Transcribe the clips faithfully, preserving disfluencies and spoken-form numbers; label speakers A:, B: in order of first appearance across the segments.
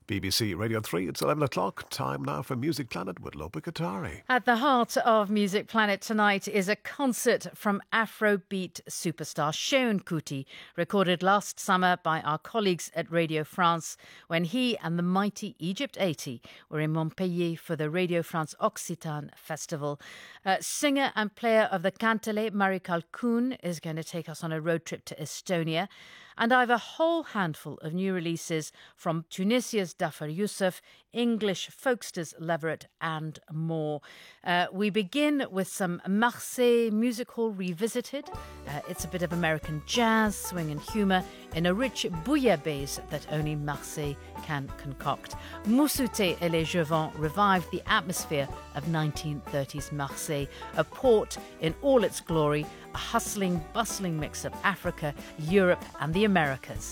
A: B B C Radio three, it's eleven o'clock. Time now for Music Planet with Lopa Katari.
B: At the heart of Music Planet tonight is a concert from Afrobeat superstar Seun Kuti, recorded last summer by our colleagues at Radio France when he and the mighty Egypt eighty were in Montpellier for the Radio France Occitane Festival. Uh, singer and player of the Kantele, Mari Kalkoun, is going to take us on a road trip to Estonia. And I have a whole handful of new releases from Tunisia's Dafar Youssef, English folksters Leverett and more. Uh, we begin with some Marseille Music Hall Revisited. Uh, it's a bit of American jazz, swing and humour in a rich bouillabaisse that only Marseille can concoct. Moussoute et les Jevons revived the atmosphere of nineteen thirties Marseille, a port in all its glory, a hustling, bustling mix of Africa, Europe and the Americas.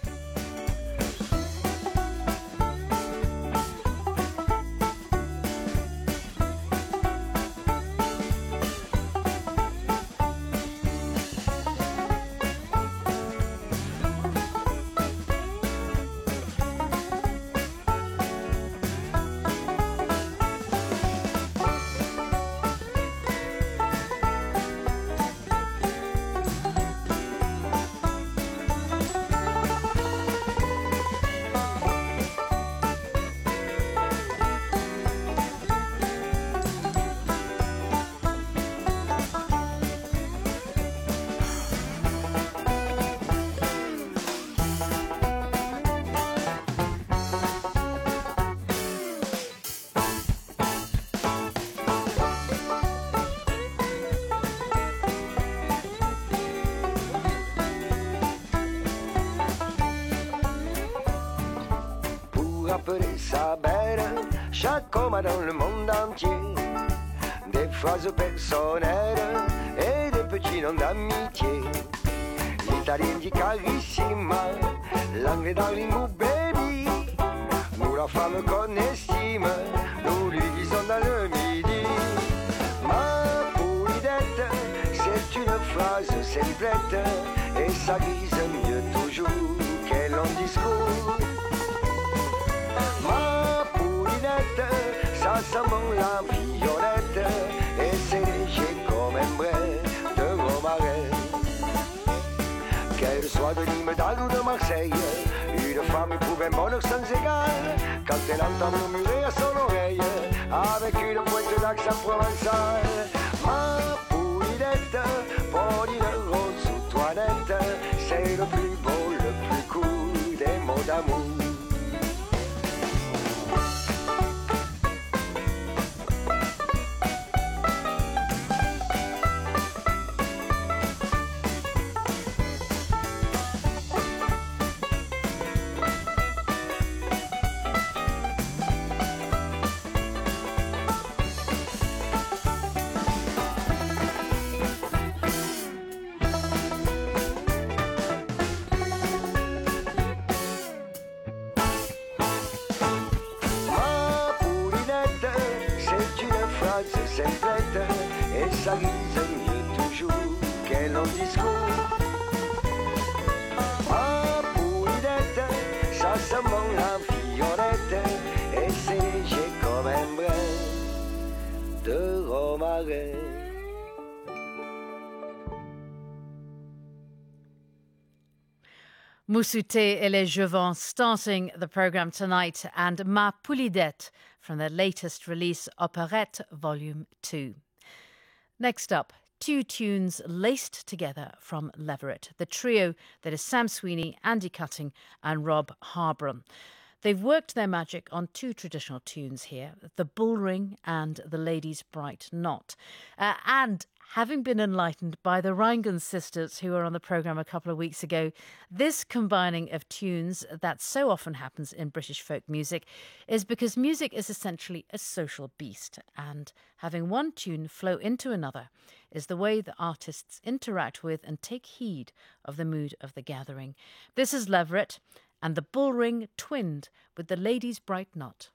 C: Appeler ça belle, chaque homme a dans le monde entier des phrases personnelles et des petits noms d'amitié. L'italien dit carissima, l'anglais darling ou baby. Nous la femme qu'on estime, nous lui disons dans le midi. Ma poulidette, c'est une phrase simplette et ça glisse mieux toujours qu'un long discours. Ma poulinette, ça sent bon la violette et c'est léger comme un brin de romarin. Qu'elle soit de Nîmes, d'Agde ou de Marseille, une femme éprouve un bonheur sans égal quand elle entend murmurer à son oreille avec une pointe d'accent provençal. Ma poulinette, Pauline Rose ou Toinette, c'est le plus beau, le plus cool des mots d'amour. Et ça glisse mieux toujours qu'un long discours. Ma poulidette, ça sent bon la violette et c'est léger comme un brin de romarin.
B: Moussoute et les Jevons starting the programme tonight, and Ma Poulidette from their latest release, Opérette Volume two. Next up, two tunes laced together from Leverett, the trio that is Sam Sweeney, Andy Cutting and Rob Harbron. They've worked their magic on two traditional tunes here, The Bullring and The Lady's Bright Knot. Uh, and having been enlightened by the Rheingon sisters who were on the programme a couple of weeks ago, this combining of tunes that so often happens in British folk music is because music is essentially a social beast, and having one tune flow into another is the way the artists interact with and take heed of the mood of the gathering. This is Leverett and The Bullring twinned with The Lady's Bright Knot.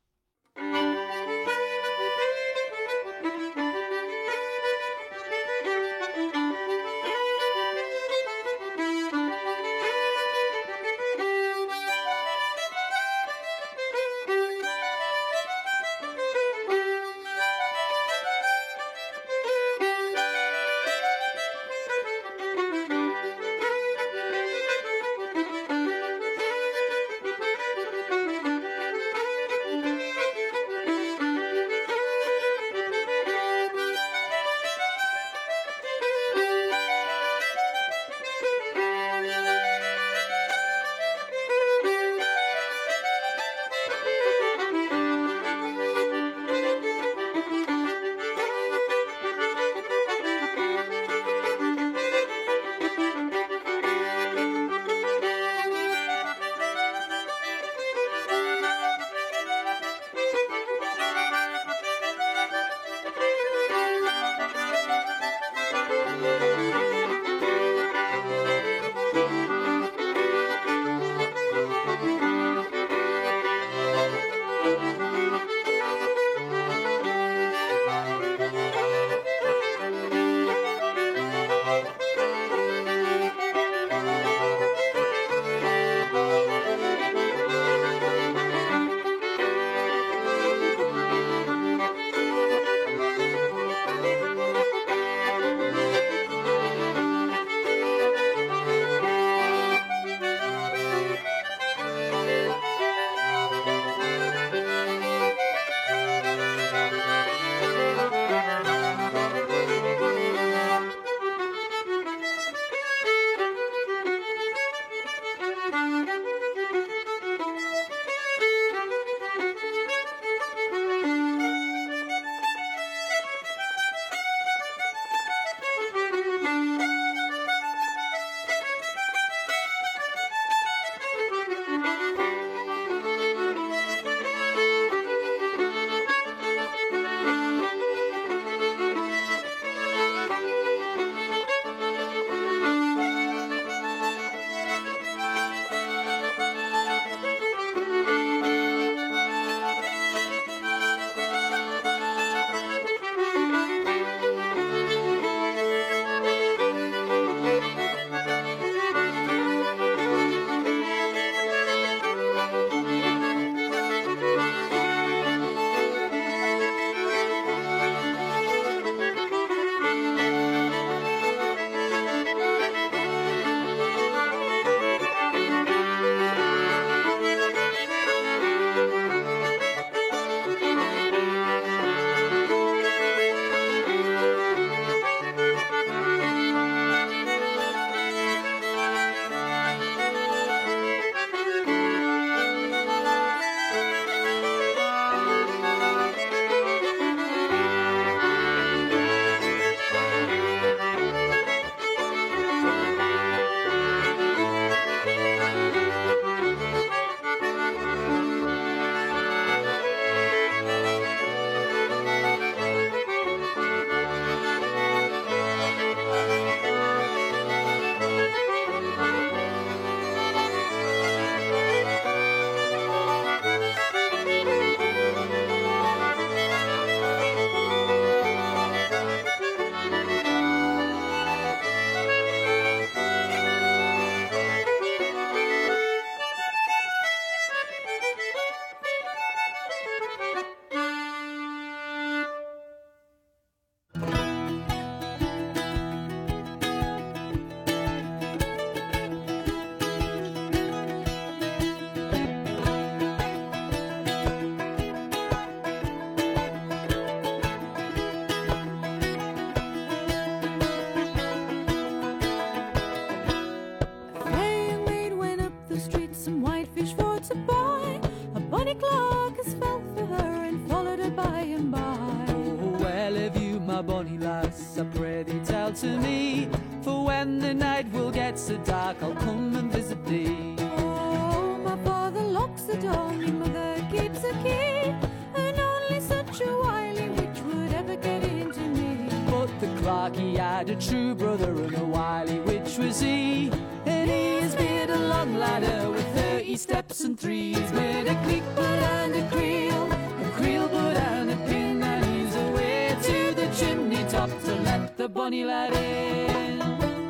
D: Bonnie Clark has felt for her and followed her by and by.
E: Oh, well, have you, my bonny lass, I pray thee tell to me, for when the night will get so dark, I'll come and visit thee.
D: Oh, my father locks the door, my mother keeps a key, and only such a wily witch would ever get into me.
E: But the Clark, he had a true brother, and a wily witch was he, and he has made a long ladder with thirty steps and three. He's made a click but and a creel, a creel but and a pin, and he's away to the chimney top to let the bonny lad in.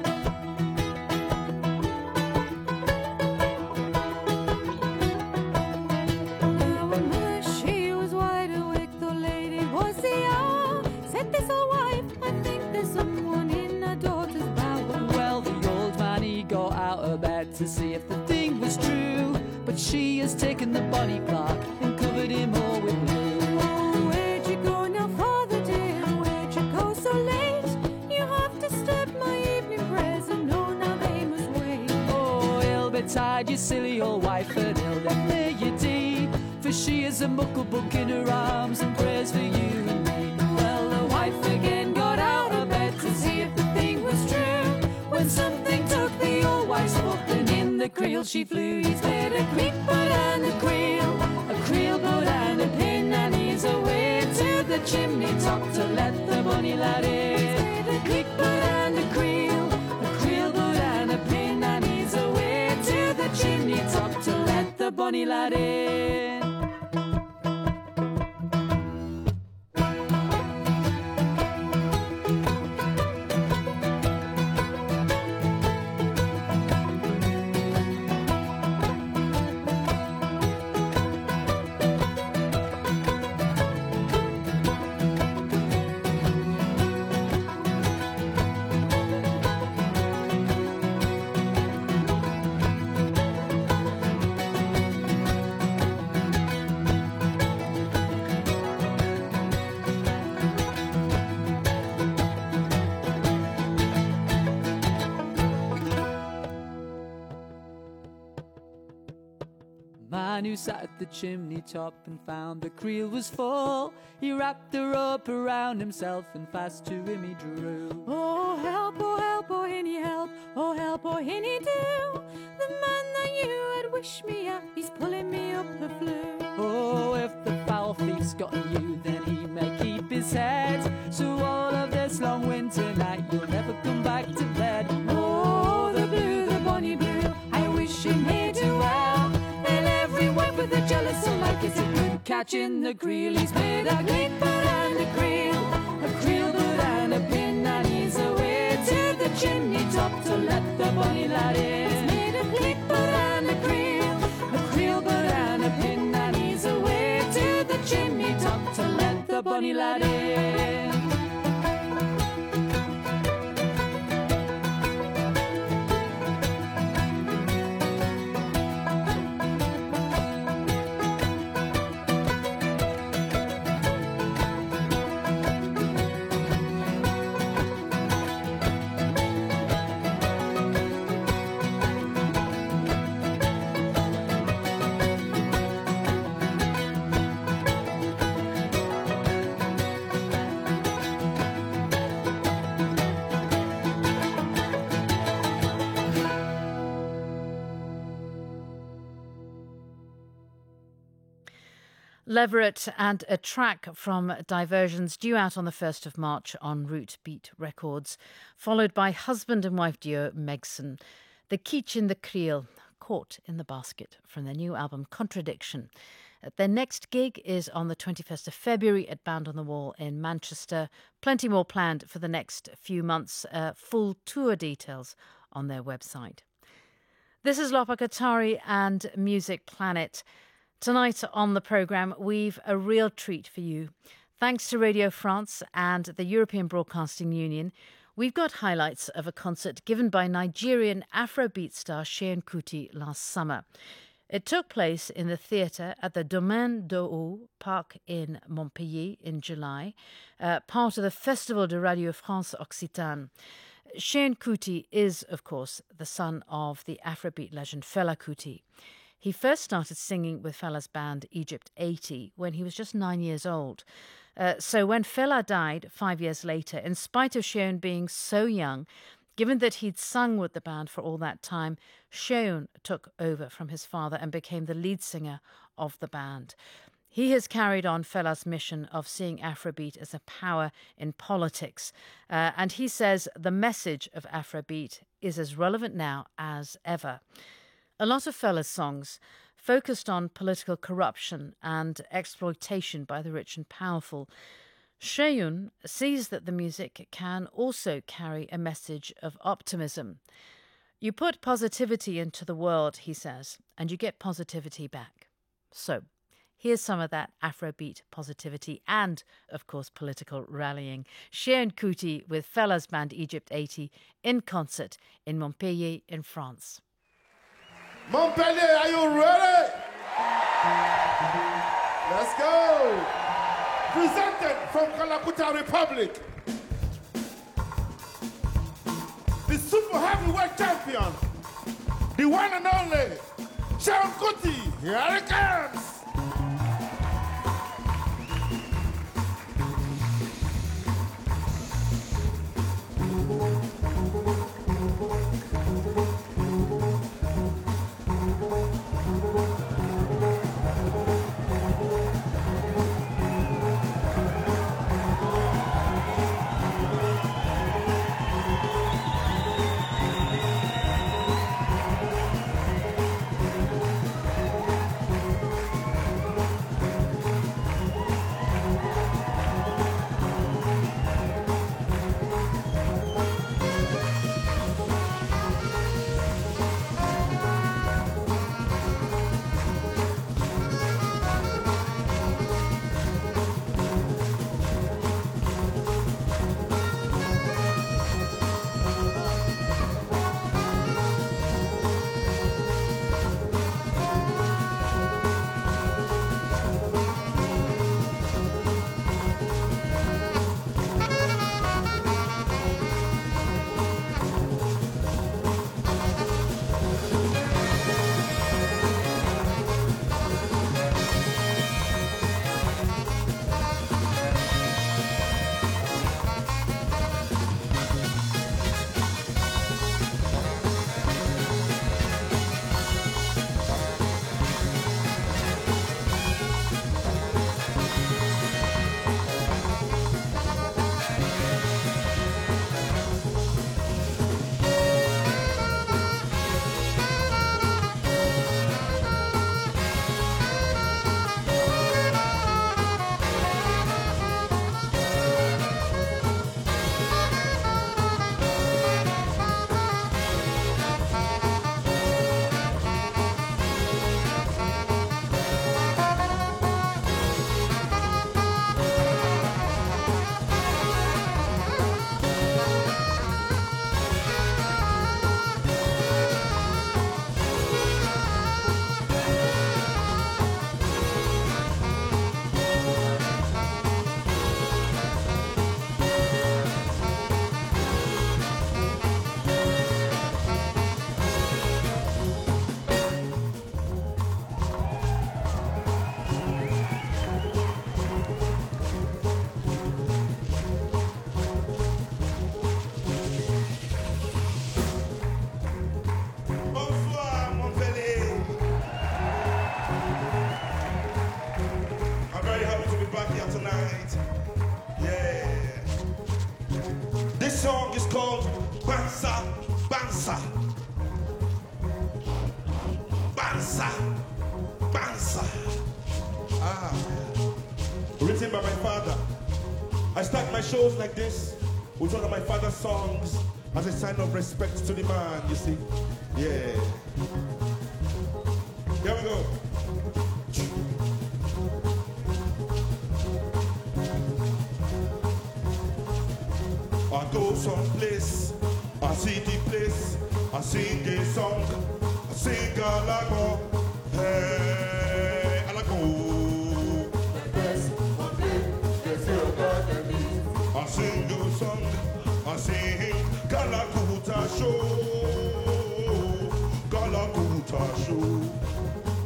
D: Now when mother, she was wide awake, the lady was the hour. Said this old wife, I think there's someone in her daughter's bower.
E: Well, the old man, he got out of bed to see if the thing was true, but she has taken the bonny Clark and covered him all with blue.
D: Oh, where'd you go now, father dear? Where'd you go so late? You have disturbed my evening prayers, and no, now they must wait.
E: Oh, ill betide, you silly old wife, and ill then lay you deed, for she is a muckle book in her arms and prays for you and me. Well, the wife again got out of bed to see if the thing was true, when something took the old wife's foot, and in the creel she flew. He's made a creep but and a creel, a creel but and a pin, and he's away to the chimney top to let the bonny lad in. He's made a creep but and a creel, a creel but and a pin, and he's away to the chimney top to let the bonny lad in. Man who sat at the chimney top and found the creel was full, he wrapped the rope around himself and fast to him he drew.
D: Oh, help, oh, help, oh, Hinny, help, oh, help, oh, Hinny, do. The man that you had wished me at, he's pulling me up the flue.
E: Oh, if the foul thief's gotten you, then he may keep his head, so all of this long winter night you'll never come back to bed.
D: Oh, the blue, the bonny blue, I wish he may do well, and every wife with a jealous alike is a good catch in the creel. He's made a click but and a creel, a creel but and a pin, and he's away to the chimney top to let the bonny lad in. He's made a click but and a creel, a creel but and a pin, and he's away to the chimney top to let the bonny lad in.
B: Leverett and a track from Diversions due out on the first of March on Root Beat Records, followed by husband and wife duo Megson, The Keech in the Creel, Caught in the Basket from their new album Contradiction. Their next gig is on the twenty-first of February at Band on the Wall in Manchester. Plenty more planned for the next few months. Uh, full tour details on their website. This is Lopa Katari and Music Planet. Tonight on the programme, we've a real treat for you. Thanks to Radio France and the European Broadcasting Union, we've got highlights of a concert given by Nigerian Afrobeat star Seun Kuti last summer. It took place in the theatre at the Domaine d'Eau Park in Montpellier in July, uh, part of the Festival de Radio France Occitane. Seun Kuti is, of course, the son of the Afrobeat legend Fela Kuti. He first started singing with Fela's band Egypt eighty when he was just nine years old. Uh, so when Fela died five years later, in spite of Seun being so young, given that he'd sung with the band for all that time, Seun took over from his father and became the lead singer of the band. He has carried on Fela's mission of seeing Afrobeat as a power in politics. Uh, and he says the message of Afrobeat is as relevant now as ever. A lot of Fela's songs focused on political corruption and exploitation by the rich and powerful. Seun sees that the music can also carry a message of optimism. You put positivity into the world, he says, and you get positivity back. So, here's some of that Afrobeat positivity and, of course, political rallying. Seun Kuti with Fela's band Egypt eighty in concert in Montpellier in France.
F: Montpellier, are you ready? Let's go. Presented from Kalakuta Republic, the super heavyweight champion, the one and only Seun Kuti. Here it comes. Song is called Bansa, Bansa, Bansa, Bansa. Ah, written by my father. I start my shows like this with one of my father's songs as a sign of respect to the man, you see. Yeah. Here we go. I go someplace, I see the place, I sing a song, I sing a lago, hey, I go. I sing a song, I sing Kalakuta show, Kalakuta show.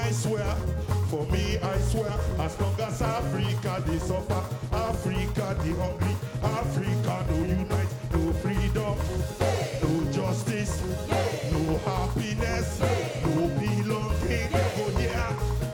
F: I swear, for me I swear, as long as Africa they suffer, Africa they hungry, Africa no unite, no freedom, no justice, no happiness, no belonging. Go here.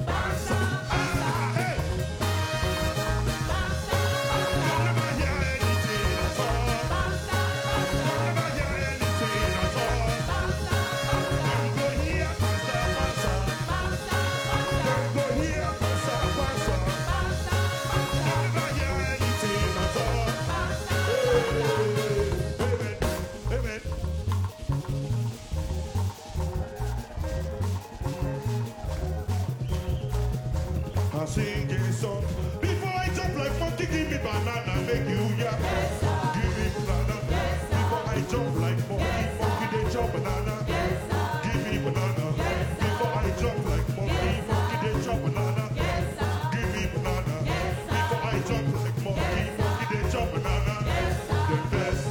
F: I sing a song. Before I jump like monkey, give me banana, make you yeah. Yes, give me banana. Yes, before I jump like monkey, yes, monkey they jump banana. Yes, give me banana. Yes, before I jump like monkey, yes, monkey they jump banana. Yes, give me banana. Yes, before I jump like monkey, yes, monkey they jump banana. Yes, the best.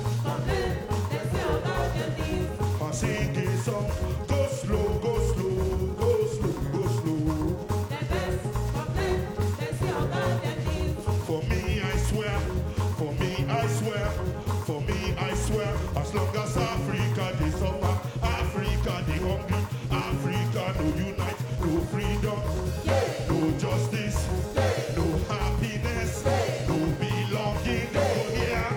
F: I sing a song. Go slow, go slow, go slow, go slow. For me, I swear, for me, I swear, for me, I swear, as long as Africa they suffer, Africa they hungry, Africa no unite, no freedom, no justice, no happiness, no belonging. Oh yeah.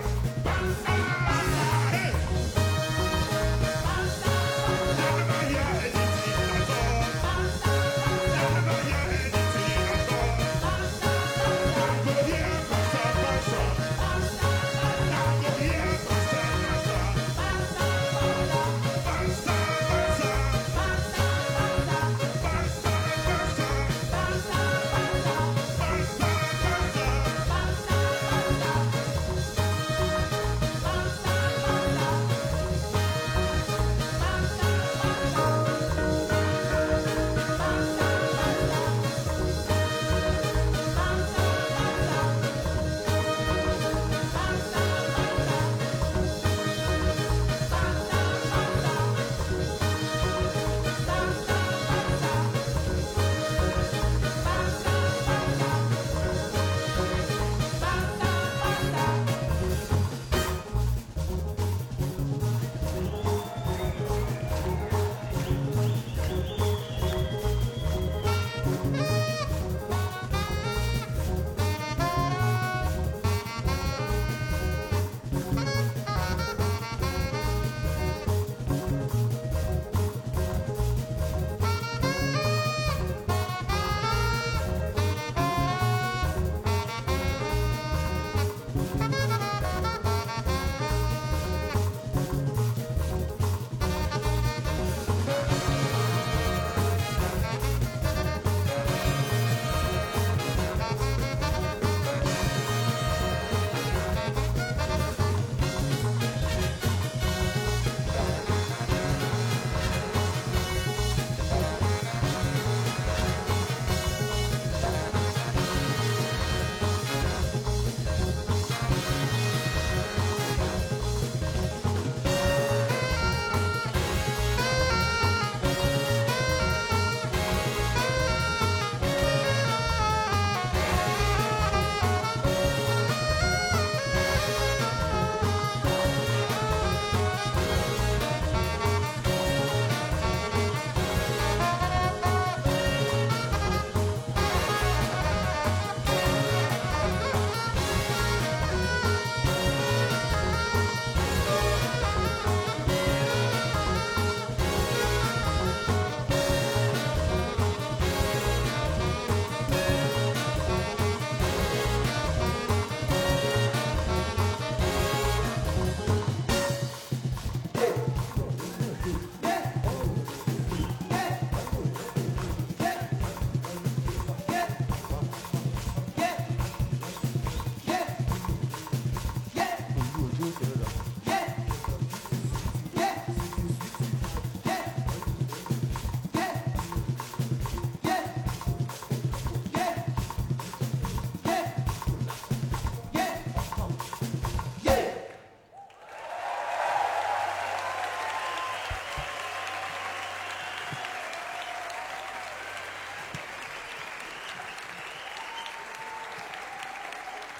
F: Hey. Never hear anything at all. Never hear anything at all. Go here, Pasa, Pasa. Go here, Pasa, Pasa.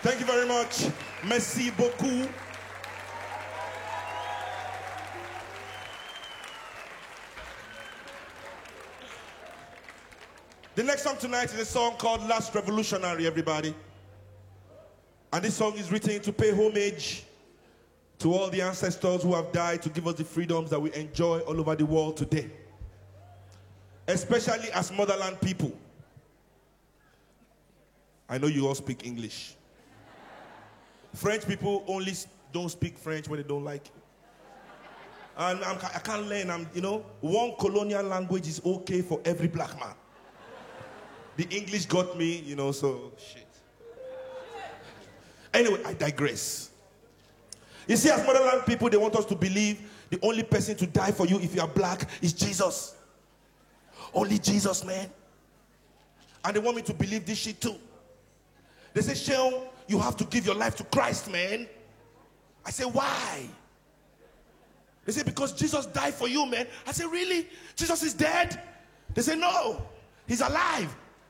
F: Thank you very much. Merci beaucoup. The next song tonight is a song called Last Revolutionary, everybody. And this song is written to pay homage to all the ancestors who have died to give us the freedoms that we enjoy all over the world today. Especially as motherland people. I know you all speak English. French people only don't speak French when they don't like it. And I'm, I can't learn, I'm, you know, one colonial language is okay for every black man. The English got me, you know, so shit. Anyway, I digress. You see, as motherland people, they want us to believe the only person to die for you if you are black is Jesus. Only Jesus, man. And they want me to believe this shit too. They say, Sheon, you have to give your life to Christ, man. I say, why? They say, because Jesus died for you, man. I say, really? Jesus is dead? They say, no, he's alive.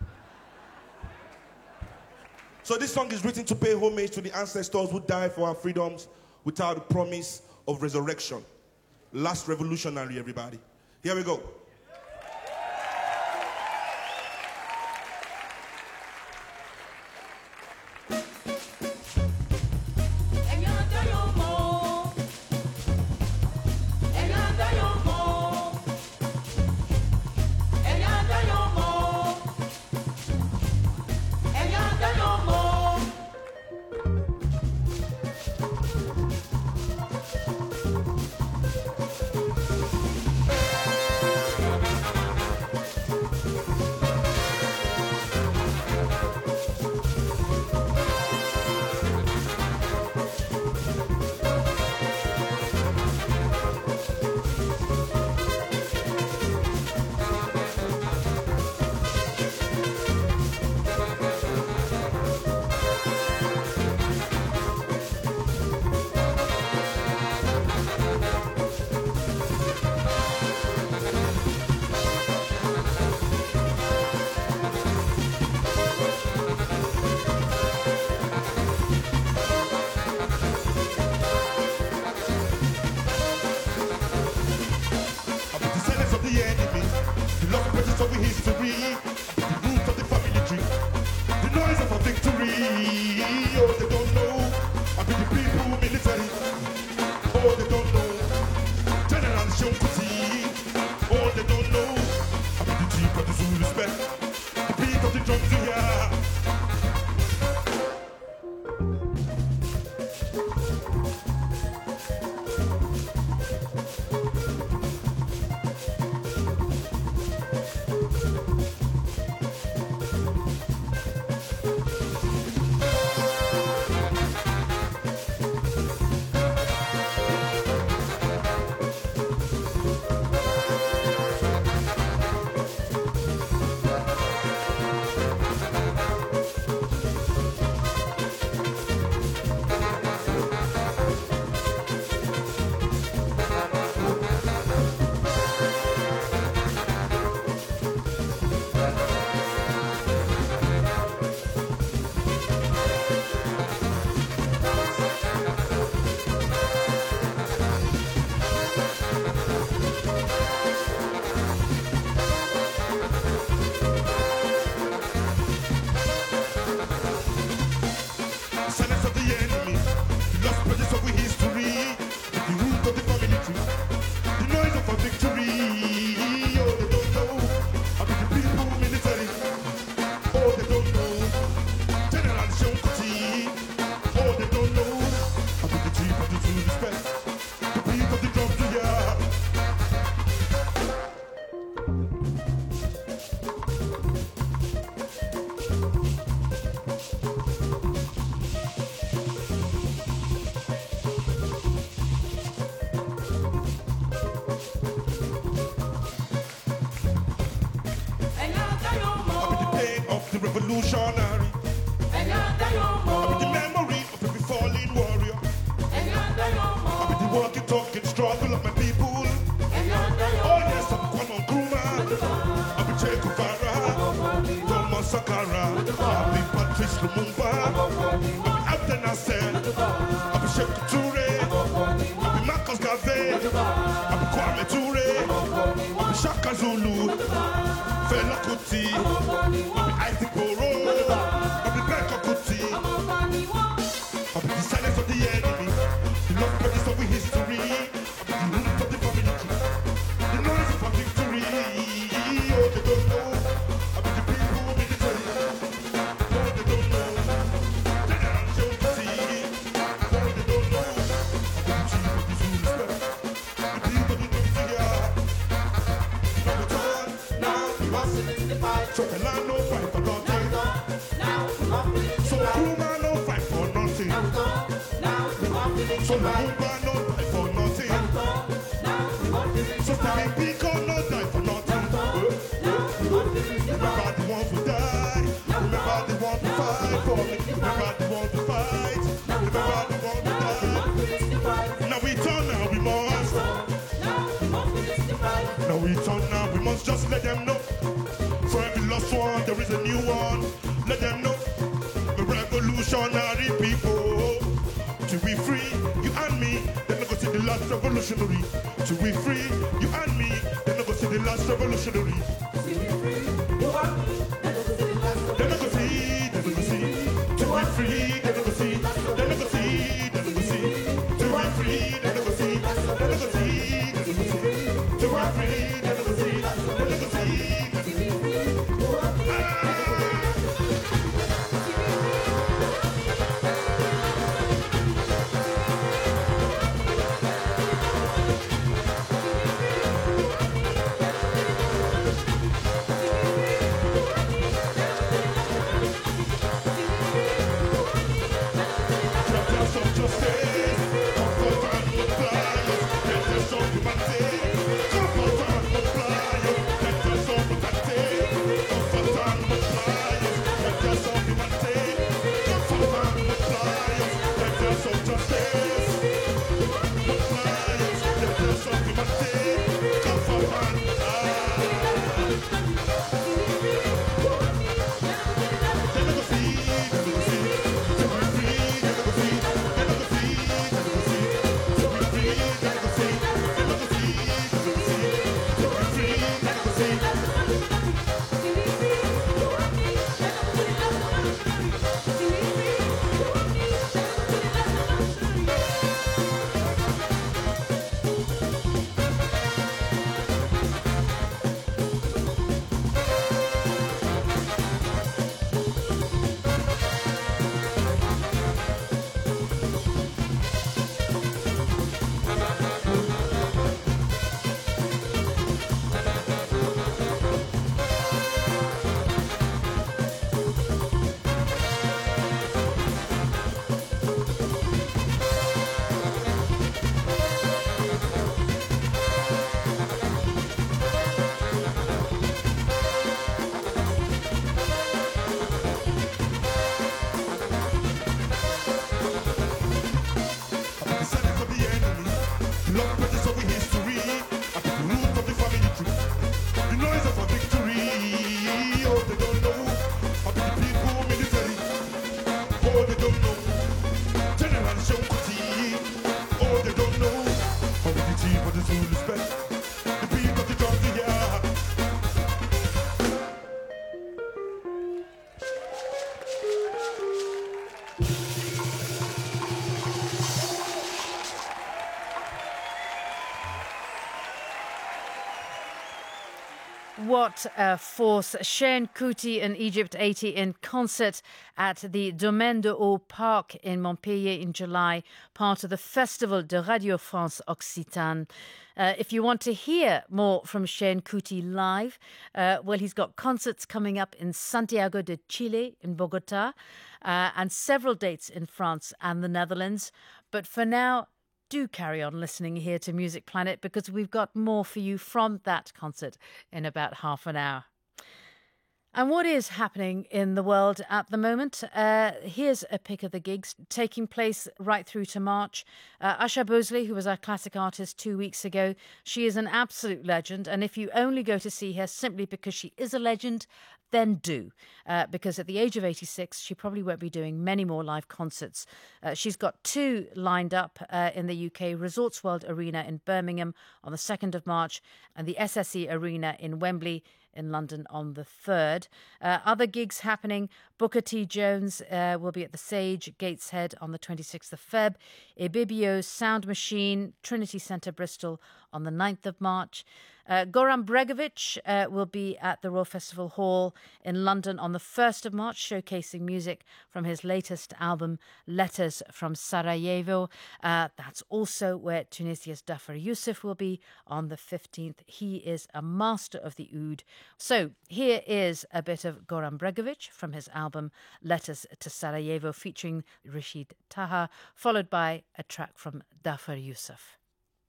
F: So this song is written to pay homage to the ancestors who died for our freedoms without the promise of resurrection. Last revolutionary, everybody. Here we go. Revolutionary. I'll be the memory of every fallen warrior. I'll be the walking, talking struggle of my people. Oh yes, I'm Kwame Nkrumah. I'll be Che Guevara, Thomas Sankara. I'll be Patrice Lumumba. I'll be Abi Sheku Toure, Abi Marcus Garvey, Abi Kwame Toure, Abi Shaka Zulu, Fela Kuti, Abi Isaac Boro, Abi Beko Kuti, Abi the silence of the enemy, the love pages of our history, Abi the root of the family tree, the noise of our victory. Oh, they don't know, Abi the people who made it tell you. Oh, they don't know, General Shehu Kuti. Oh, they don't know, Abi the chief of the Zulu respect, the people who don't fear. Now we turn, now we must fight. So the land no fight for nothing. So Kuma no fight for nothing. So Lumumba no die for nothing. So Stanley Biko no die for nothing. Remember the ones who died. Remember the ones who fight for me. Remember the ones who fight. Remember the ones who died. Now we turn, now we must. Now we turn, now we must just let them know. For every lost one, there is a new one. Let them know. The revolutionary people. To be free, you and me. Then go see the last revolutionary. To be free, you and me. Then go see the last revolutionary. Then go see, then go see. To be free, then go see. Then go see, then go see. To be free, then go see. Then go see, then go see. To be free, then go see. Then go see.
B: What a force. Seun Kuti in Egypt eighty in concert at the Domaine de Haut Park in Montpellier in July, part of the Festival de Radio France Occitane. Uh, if you want to hear more from Seun Kuti live, uh, well, he's got concerts coming up in Santiago de Chile, in Bogota, uh, and several dates in France and the Netherlands. But for now, do carry on listening here to Music Planet, because we've got more for you from that concert in about half an hour. And what is happening in the world at the moment? Uh, here's a pick of the gigs taking place right through to March. Uh, Usha Bosley, who was our classic artist two weeks ago, she is an absolute legend. And if you only go to see her simply because she is a legend, then do. Uh, because at the age of eighty-six, she probably won't be doing many more live concerts. Uh, she's got two lined up uh, in the U K, Resorts World Arena in Birmingham on the second of March and the S S E Arena in Wembley in London on the third. Uh, other gigs happening, Booker T. Jones uh, will be at the Sage, Gateshead on the twenty-sixth of Feb, Ibibio Sound Machine, Trinity Centre, Bristol on the ninth of March. Uh, Goran Bregovic uh, will be at the Royal Festival Hall in London on the first of March, showcasing music from his latest album, Letters from Sarajevo. Uh, that's also where Tunisia's Dhafar Youssef will be on the fifteenth. He is a master of the oud. So here is a bit of Goran Bregovic from his album, Letters to Sarajevo, featuring Rashid Taha, followed by a track from Dhafar Youssef.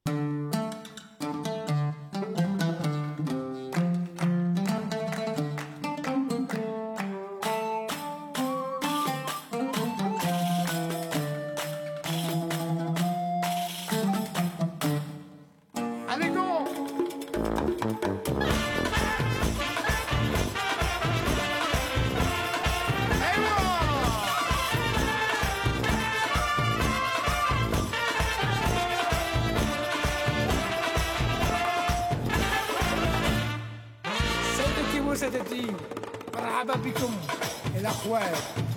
G: سادتي مرحبا بكم الأخوات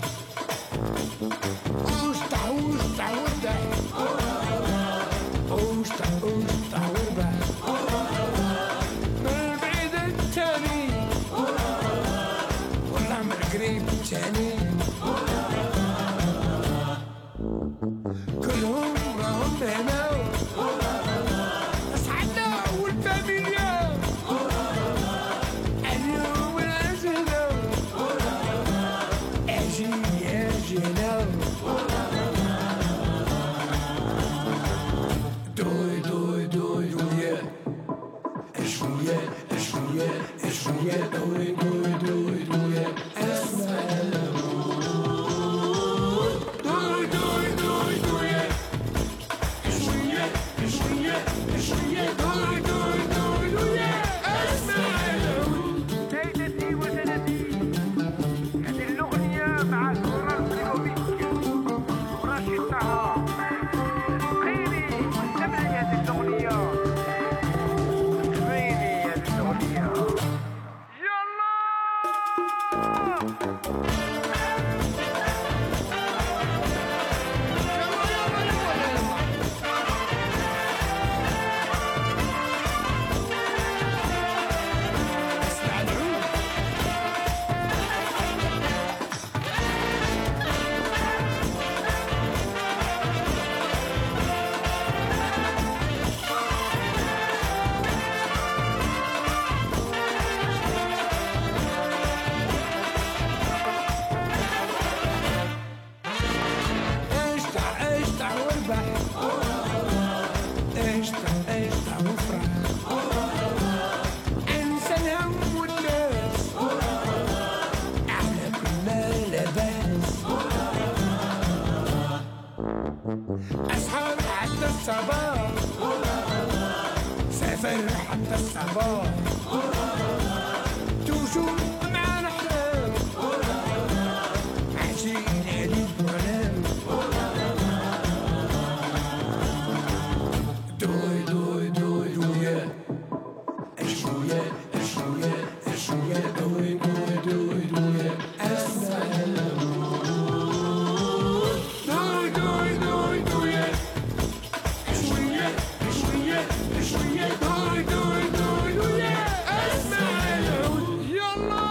G: أوشتا أوشتا وردا أوشتا أوشتا وردا من بعيد التاني والله من قريب التاني كلهم راهم هنا أصحابنا والفاميليا يلا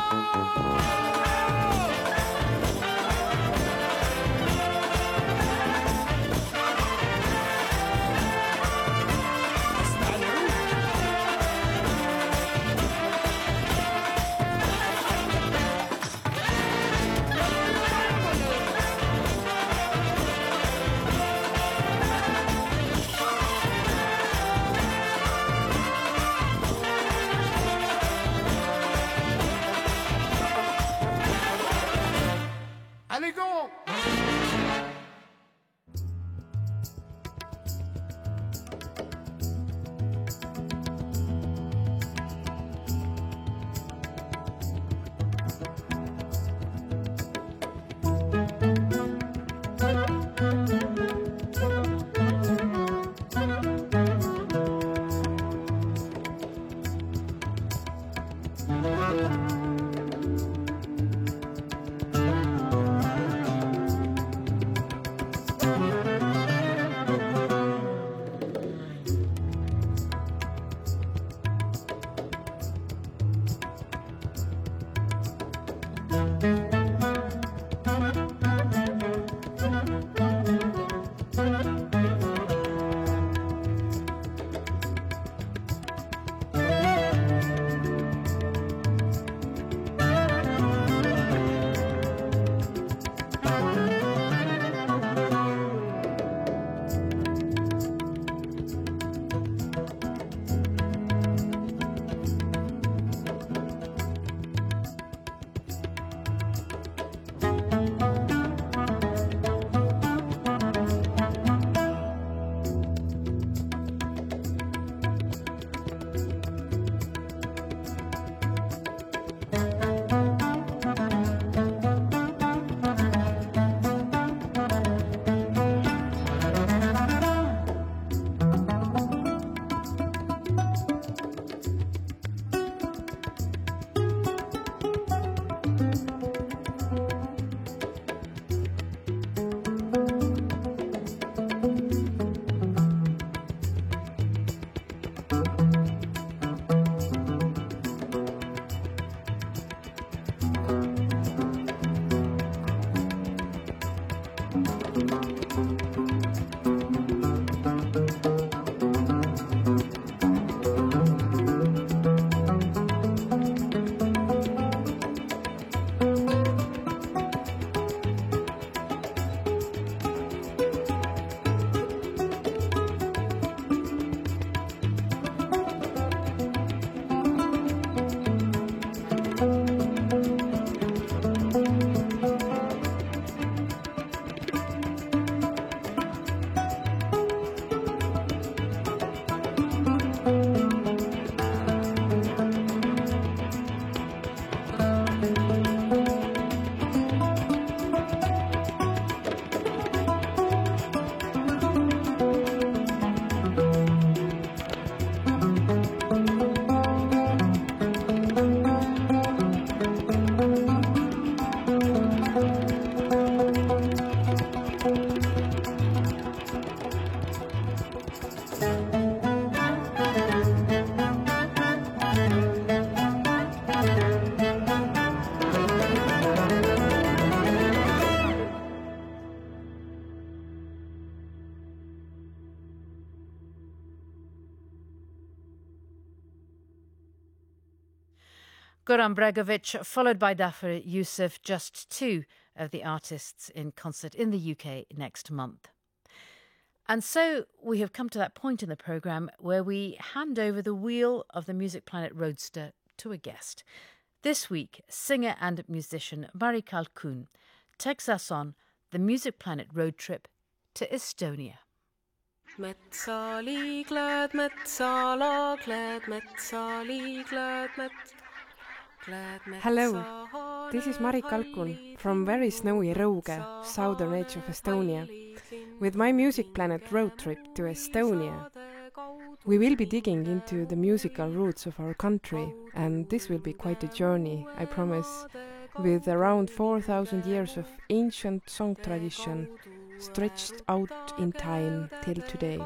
B: Goran Bregovic, followed by Dafur Yusuf, just two of the artists in concert in the U K next month. And so we have come to that point in the programme where we hand over the wheel of the Music Planet Roadster to a guest. This week, singer and musician Mari Kalkun takes us on the Music Planet road trip to Estonia.
H: Metsa liigled, metsa laagled, metsa liigled, met-
I: Hello, this is Mari Kalkun from very snowy Rõuge, southern edge of Estonia, with my Music Planet road trip to Estonia. We will be digging into the musical roots of our country, and this will be quite a journey, I promise, with around four thousand years of ancient song tradition stretched out in time till today.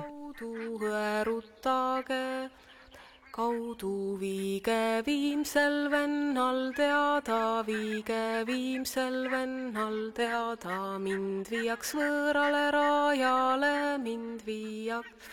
H: Kaudu viige viimsel vennal teada, viige viimsel vennal teada, mind viiaks võõrale rajale, mind viiaks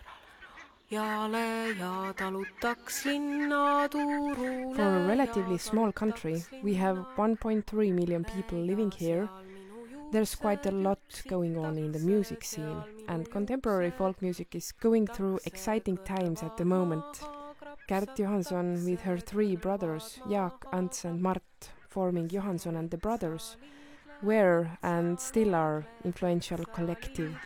H: jale ja talutaks linna Turule.
I: For a relatively small country, we have one point three million people living here. There's quite a lot going on in the music scene, and contemporary folk music is going through exciting times at the moment. Gert Johansson with her three brothers, Jaak, Ants and Mart, forming Johansson and the Brothers, were and still are influential collective.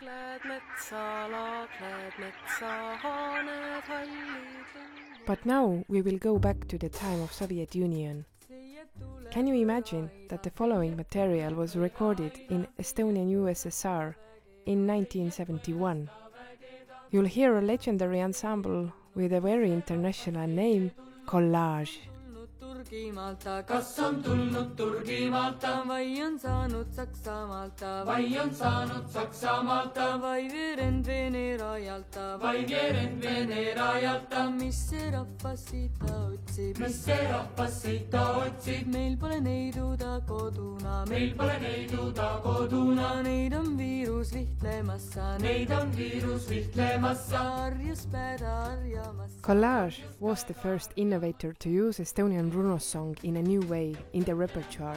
I: But now we will go back to the time of Soviet Union. Can you imagine that the following material was recorded in Estonian U S S R in nineteen seventy-one? You'll hear a legendary ensemble with a very international name, Collage.
E: Turgimaalta, kas on tulnud Turgimaalta, vai on saanud Saksamaalta, vai on saanud Saksamaalta, vai veerend Vene rajalta, vai veerend Vene rajalta, mis see rahvas siita otsib, mis see rahvas siita otsib, meil pole neidu ta koduna, meil pole neidu ta koduna, neid on viirus vihlemassa, neid on viirus vihlemassa, harjus päda harjamassa.
I: Collage was the first innovator to use Estonian Runo song in a new way in the repertoire.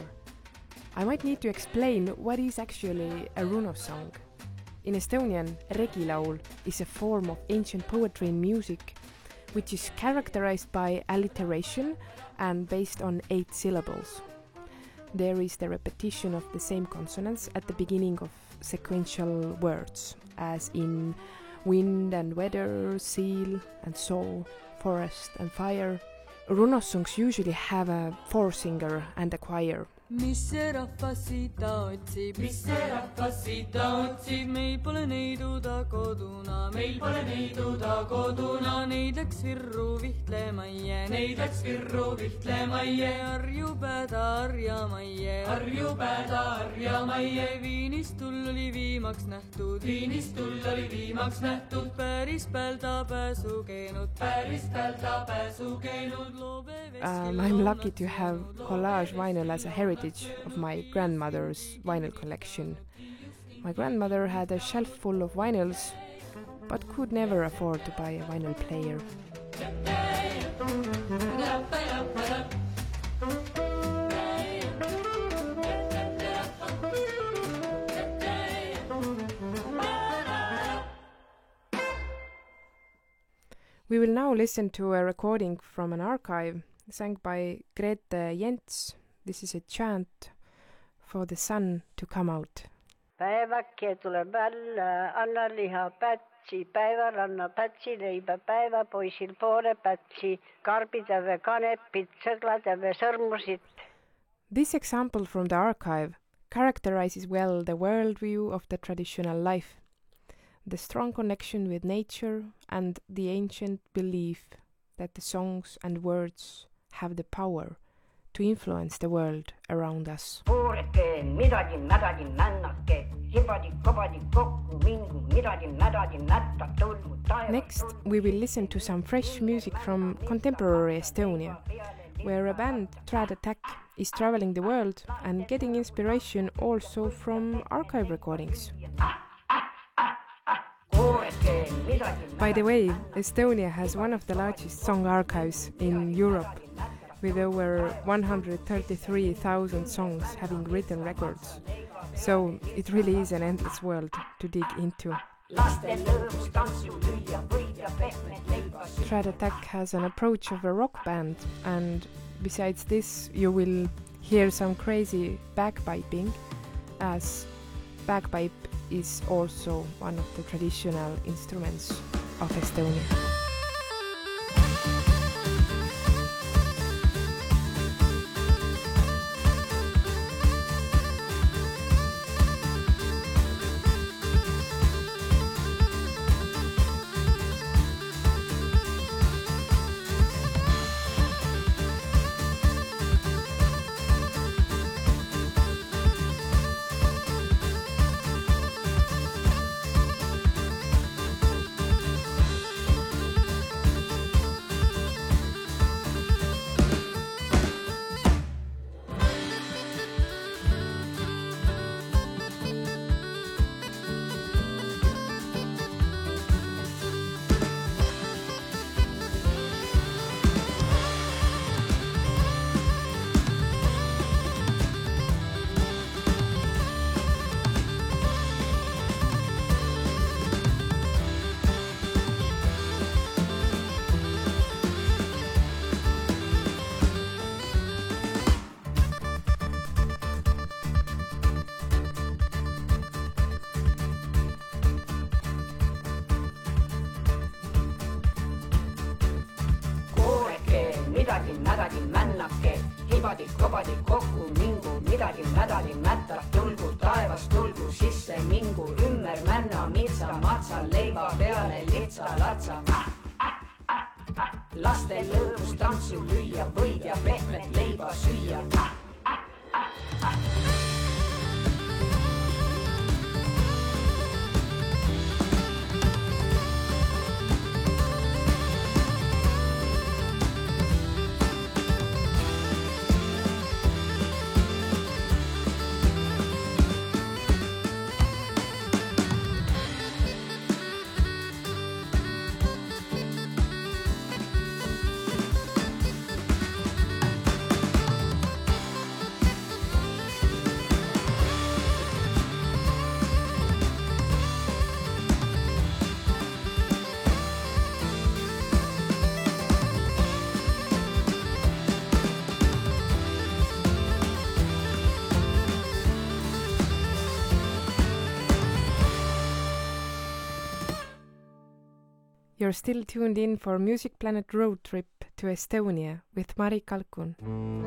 I: I might need to explain what is actually a Runo song. In Estonian, regilaul is a form of ancient poetry and music which is characterized by alliteration and based on eight syllables. There is the repetition of the same consonants at the beginning of sequential words, as in wind and weather, seal and soul, forest and fire. Runo songs usually have a four-singer and a choir.
E: Mis see rahvas siita otsib, mis see rahvas siita otsib, meil pole neidu ta koduna, meil pole neidu ta koduna, neid läks virru vihtlemaie, neid läks virru vihtlemaie, harju päda harjamaie, harju päda harjamaie, Viinist tull oli viimaks nähtud, Viinist tull oli viimaks nähtud, päris pälda pääsu käinud, päris pälda pääsu käinud, loobe
I: Um, I'm lucky to have Collage vinyl as a heritage of my grandmother's vinyl collection. My grandmother had a shelf full of vinyls, but could never afford to buy a vinyl player. We will now listen to a recording from an archive sang by Grete Jents. This is a chant for the sun to come out.
J: Päeväkke tuleb alla, anna liha pätsi, päeval anna pätsi leiba, päeva poisil poole pätsi, karbidave kanepid, sõgladave sõrmusid.
I: This example from the archive characterizes well the worldview of the traditional life, the strong connection with nature and the ancient belief that the songs and words have the power to influence the world around us. Next, we will listen to some fresh music from contemporary Estonia, where a band, Trad Attack, is traveling the world and getting inspiration also from archive recordings. By the way, Estonia has one of the largest song archives in Europe, with over one hundred thirty-three thousand songs having written records. So it really is an endless world to dig into. Trad Attack has an approach of a rock band, and besides this you will hear some crazy bagpiping, as bagpipe is also one of the traditional instruments of Estonia.
K: midagi mädagi männake, hibadi kobadi kokku mingu, midagi mädagi mättab, tulgu taevast, tulgu sisse mingu, ümber männa, mitsa, matsa, leiva peale, litsa, latsa. Laste lõõmus tantsu lüüa, võid ja pehmet leiba süüa.
I: You're still tuned in for Music Planet Road Trip to Estonia with Mari Kalkun.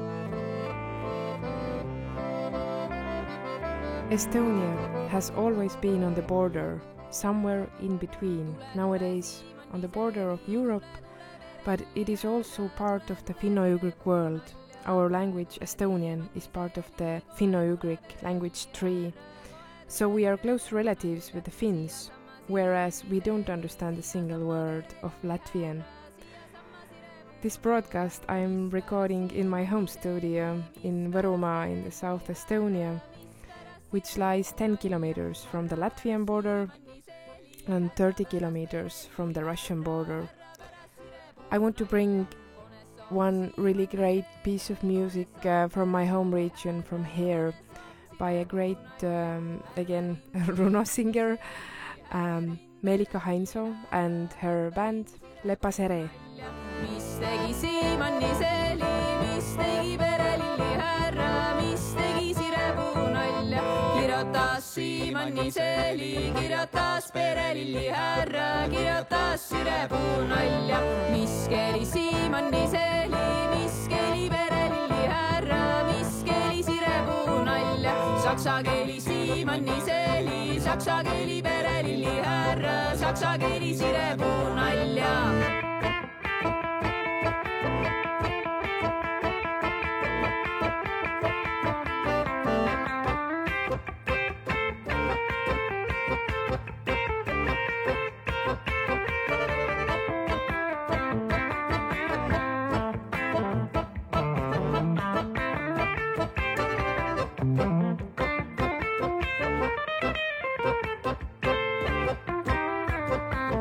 I: Estonia has always been on the border, somewhere in between, nowadays on the border of Europe, but it is also part of the Finno-Ugric world. Our language, Estonian, is part of the Finno-Ugric language tree, so we are close relatives with the Finns, whereas we don't understand a single word of Latvian. This broadcast I am recording in my home studio in Võrumaa in the South Estonia, which lies ten kilometers from the Latvian border and thirty kilometers from the Russian border. I want to bring one really great piece of music uh, from my home region, from here, by a great, um, again, Runo singer, Um, Melika Heinso and her band Lepasere.
E: Mis tegi Siimanni seli, mis tegi perelilli härra, mis tegi sirepuu nalja. Kirjutas Siimanni seli, kirjutas perelilli härra, kirjutas sirepuu nalja. Mis keli Siimanni seli, mis keli perelilli härra, mis keli sirepuu nalja. Saksa keeli Siimanni seli, saksa keeli perelilli härra, saksa keeli sirepuu nalja.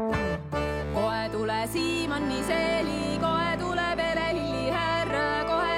E: Siimanni seli, kohe tuleb perelilli härra, kohe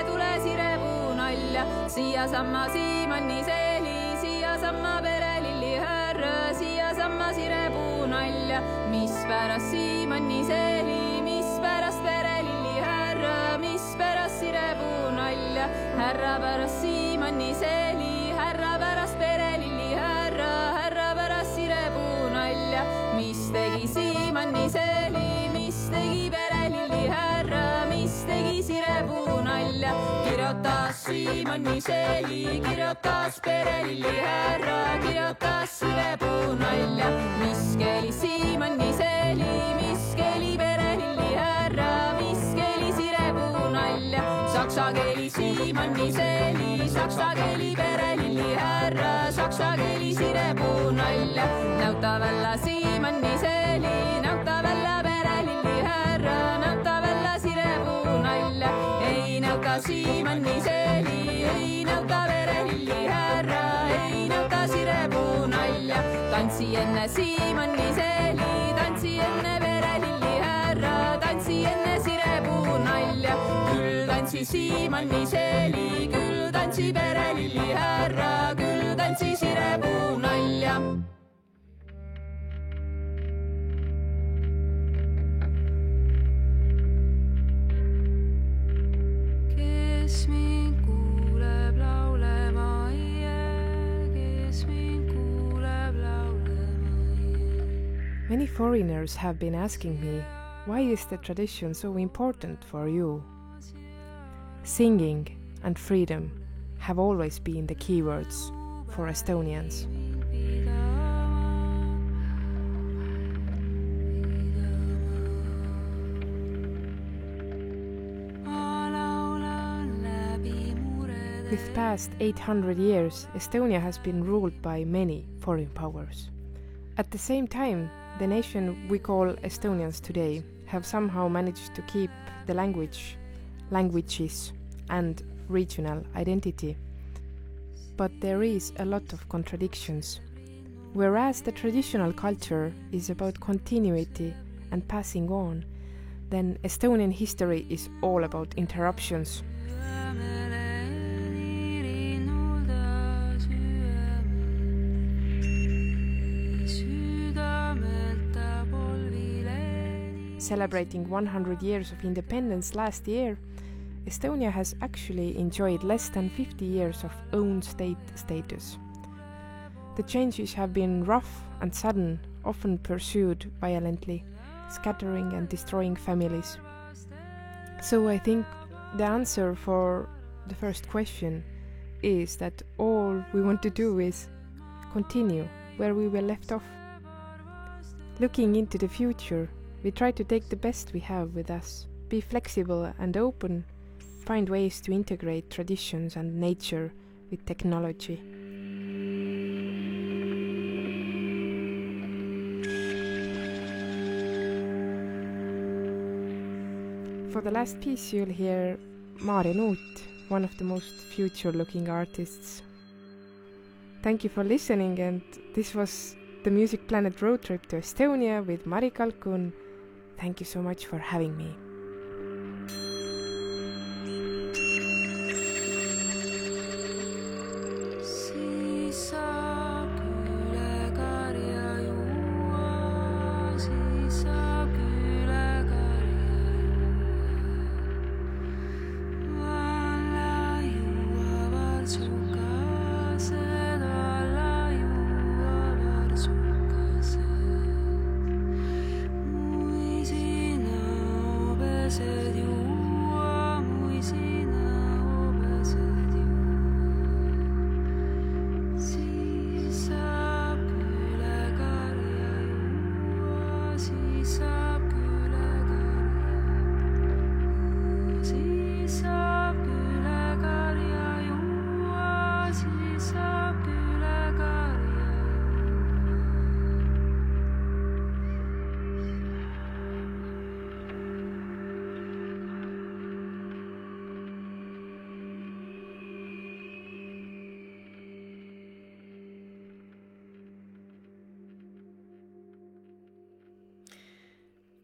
D: nalja, siiasamma Siimanni seeli, siiasamma perelilli härra, siiasamma sirepuu nalja, mispärast Siimanni seeli, mispärast perelilli härra, mispärast sirepuu nalja, härra pärast Siimanni seeli, härra pärast perelilli härra, härra pärast sirepuu nalja, mis tegi Siimanni seeli, mis tegi perelilli härra, mis tegi sirepuu nalja, kirjutas Siimanni seeli, kirjutas perelilli härra, kirjutas sirepuu nalja, mis keli Siimanni seeli, mis keli perelilli härra, mis keli sirepuu nalja, saksa keeli Siimanni seeli, saksa keeli perelilli härra, saksa keeli sirepuu nalja, näuta välja Siimanni seeli, näuta välja perelilli härra, näuta välja sirepuu nalja, ei näuta Siimanni seeli, ei näuta perelilli härra, ei näuta sirepuu nalja, tantsi enne Siimanni seeli, tantsi enne perelilli härra, tantsi enne sirepuu nalja, küll tantsi Siimanni seeli, küll tantsi perelilli härra, küll tantsi sirepuu nalja. Kes mind kuuleb laulema ie, kes mind kuuleb laulema ie.
I: Many foreigners have been asking me, why is the tradition so important for you? Singing and freedom have always been the key words for Estonians. With past eight hundred years, Estonia has been ruled by many foreign powers. At the same time, the nation we call Estonians today have somehow managed to keep the language, languages and regional identity. But there is a lot of contradictions. Whereas the traditional culture is about continuity and passing on, then Estonian history is all about interruptions. Celebrating one hundred years of independence last year, Estonia has actually enjoyed less than fifty years of own state status. The changes have been rough and sudden, often pursued violently, scattering and destroying families. So I think the answer for the first question is that all we want to do is continue where we were left off. Looking into the future, we try to take the best we have with us, be flexible and open, find ways to integrate traditions and nature with technology. For the last piece you'll hear Maarja Nuut, one of the most future-looking artists. Thank you for listening, and this was the Music Planet road trip to Estonia with Mari Kalkun. Thank you so much for having me.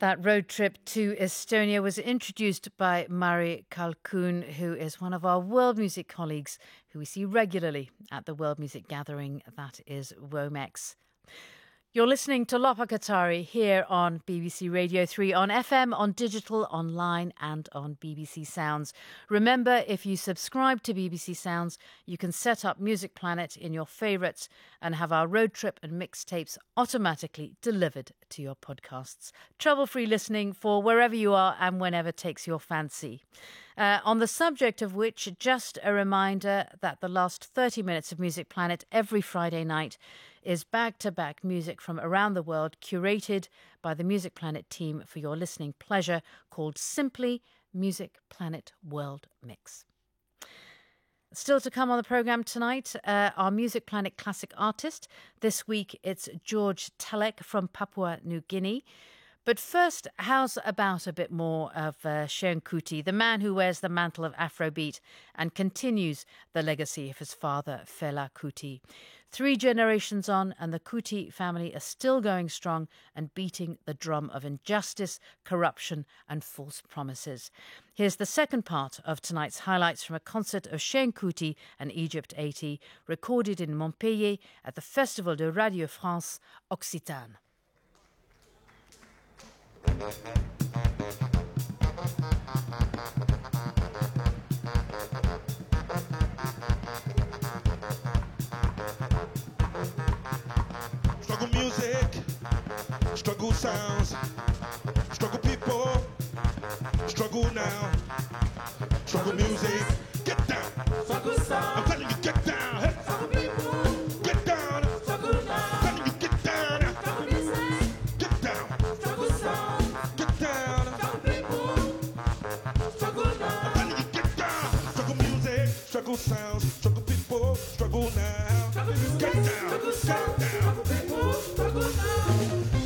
B: That road trip to Estonia was introduced by Mari Kalkun, who is one of our world music colleagues who we see regularly at the World Music Gathering that is WOMEX. You're listening to Lopakatari here on B B C Radio three, on F M, on digital, online and on B B C Sounds. Remember, if you subscribe to B B C Sounds, you can set up Music Planet in your favourites and have our road trip and mixtapes automatically delivered to your podcasts. Trouble-free listening for wherever you are and whenever takes your fancy. Uh, on the subject of which, just a reminder that the last thirty minutes of Music Planet every Friday night is back-to-back music from around the world, curated by the Music Planet team for your listening pleasure, called simply Music Planet World Mix. Still to come on the programme tonight, uh, our Music Planet classic artist. This week it's George Telek from Papua New Guinea. But first, how's about a bit more of uh, Seun Kuti, the man who wears the mantle of Afrobeat and continues the legacy of his father, Fela Kuti. Three generations on, and the Kuti family are still going strong and beating the drum of injustice, corruption and false promises. Here's the second part of tonight's highlights from a concert of Seun Kuti and Egypt eighty, recorded in Montpellier at the Festival de Radio France Occitane.
F: Struggle music, struggle sounds, struggle people, struggle now, struggle music, get down, struggle sound, I'm telling you get down, hey. Struggle people, get down, struggle now, I'm telling you get down, struggle music, get down, struggle sound, get down, struggle people, struggle now, I'm telling you get down, struggle music, struggle sounds, struggle people, struggle now, struggle music, get down, struggle sound, struggle people, struggle now.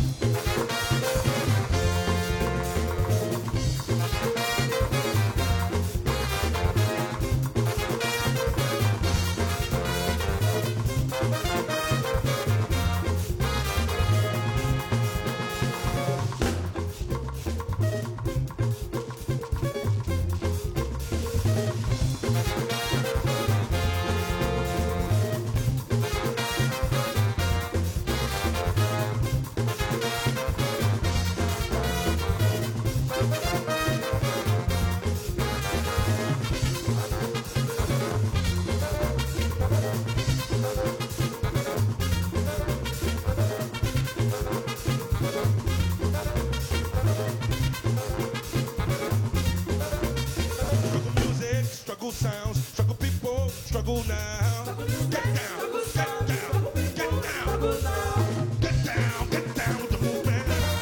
F: Sounds, struggle people, struggle now. Get down, get down, get down, get down, get down with the movement.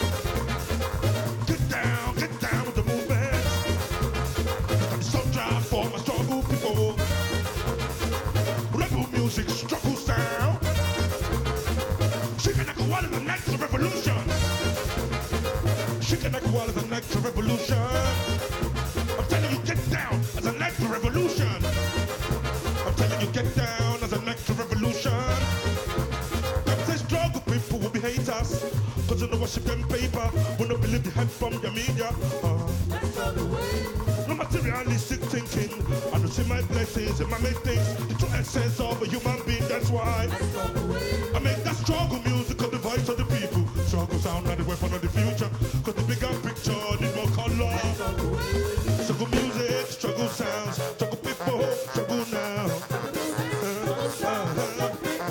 F: Get down, get down with the movement. I'm so dry for my struggle people. Rebel music, struggle sound. Shikanaka Wall is the next revolution. Shikanaka Wall is the next revolution. I'm telling you, get down as a next revolution. I'm telling you, get down as a next revolution. Them say struggle people will be haters, cause you know worship them paper, will not believe the hype from the media. Uh, no materialistic thinking, I don't see my blessings and my make things, the true essence of a human being, that's why I make that struggle music of the voice of the people. Struggle sound like the weapon of the future, cause the bigger picture need more color. Struggle music, struggle sounds, struggle people, struggle now. Uh, uh,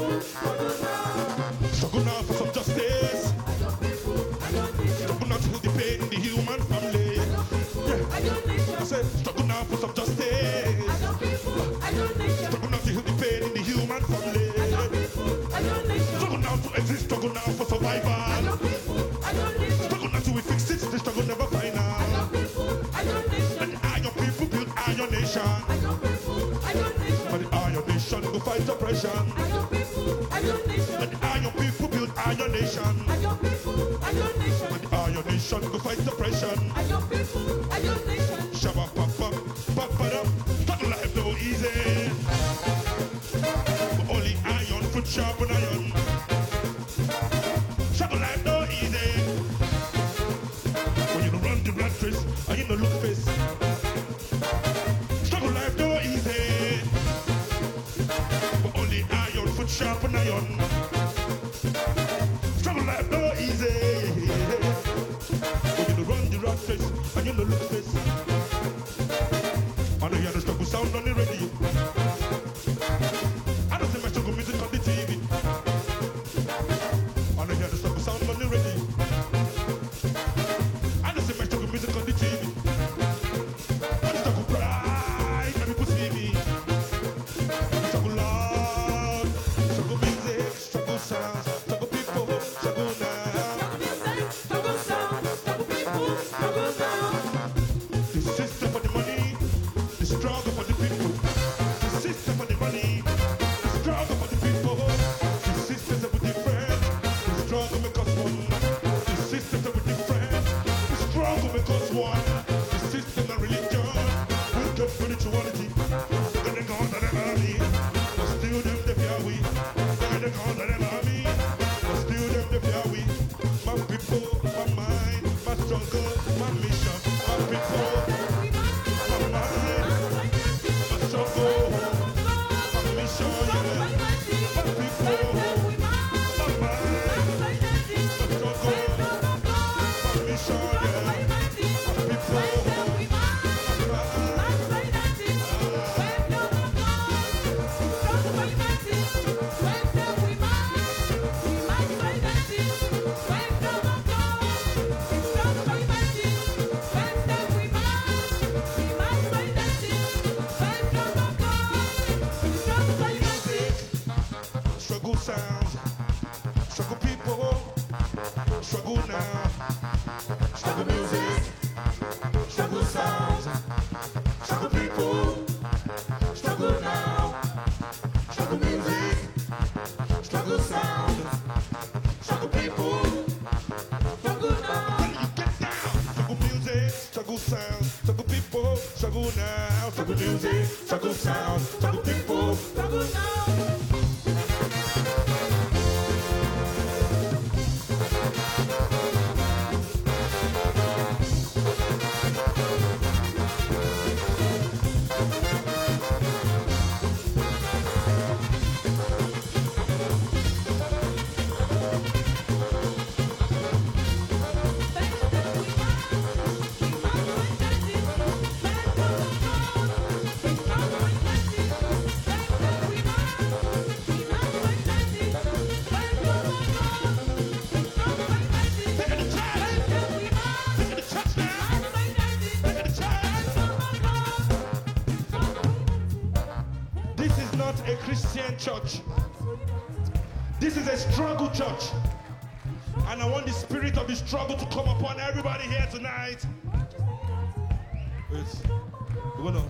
F: uh. Struggle now for some justice. Struggle now to heal the pain in the human family. Yeah. I said, struggle now for some justice. Struggle now to heal the pain in the human family. Struggle now to exist, struggle now for survival. Struggle now to fix it, the struggle never final. Iron Nation, but the Iron Nation go fight oppression. But the Iron people build Iron Nation. But the Iron Nation go fight oppression. Shabba papa, papa dum, struggle life no easy. But only iron foot sharpen iron. Struggle life no easy. and you no look face. Struggle life no easy, but only iron foot sharp and iron. Struggle life no easy, but you no run the rat face and you no look face. I know you hear the struggle sound on the radio. I don't see my struggle music on the T V. I know you hear the struggle sound on the radio. I don't see my struggle music on the T V. I just struggle bright and people see me. Struggle loud, struggle music, struggle sounds, struggle people, struggle now. Struggle sound, struggle people, struggle now. The system for the money, the struggle for the people. The system for the money, the struggle for the people. The systems that we different, the struggle make us one. The systems that we different, the struggle make us one. The system of religion, wisdom, spirituality. They're the gods of them army, but still them they fear we. They're the gods of them army, but still them they fear we. My people, my mind, my struggle, my mission. My people, my mind, my struggle, my mission. Yeah. My people, my mind, my struggle, my mission. Yeah. My people, struggle sounds, struggle people, struggle now, struggle music, struggle sounds, struggle people, struggle now, struggle music, struggle sounds, struggle people, struggle now. When you get down, struggle music, struggle sounds, struggle people, struggle now, struggle music, struggle sounds, struggle people, struggle now. This is not a Christian church. This is a struggle church. And I want the spirit of the struggle to come upon everybody here tonight. Wait. We're gonna.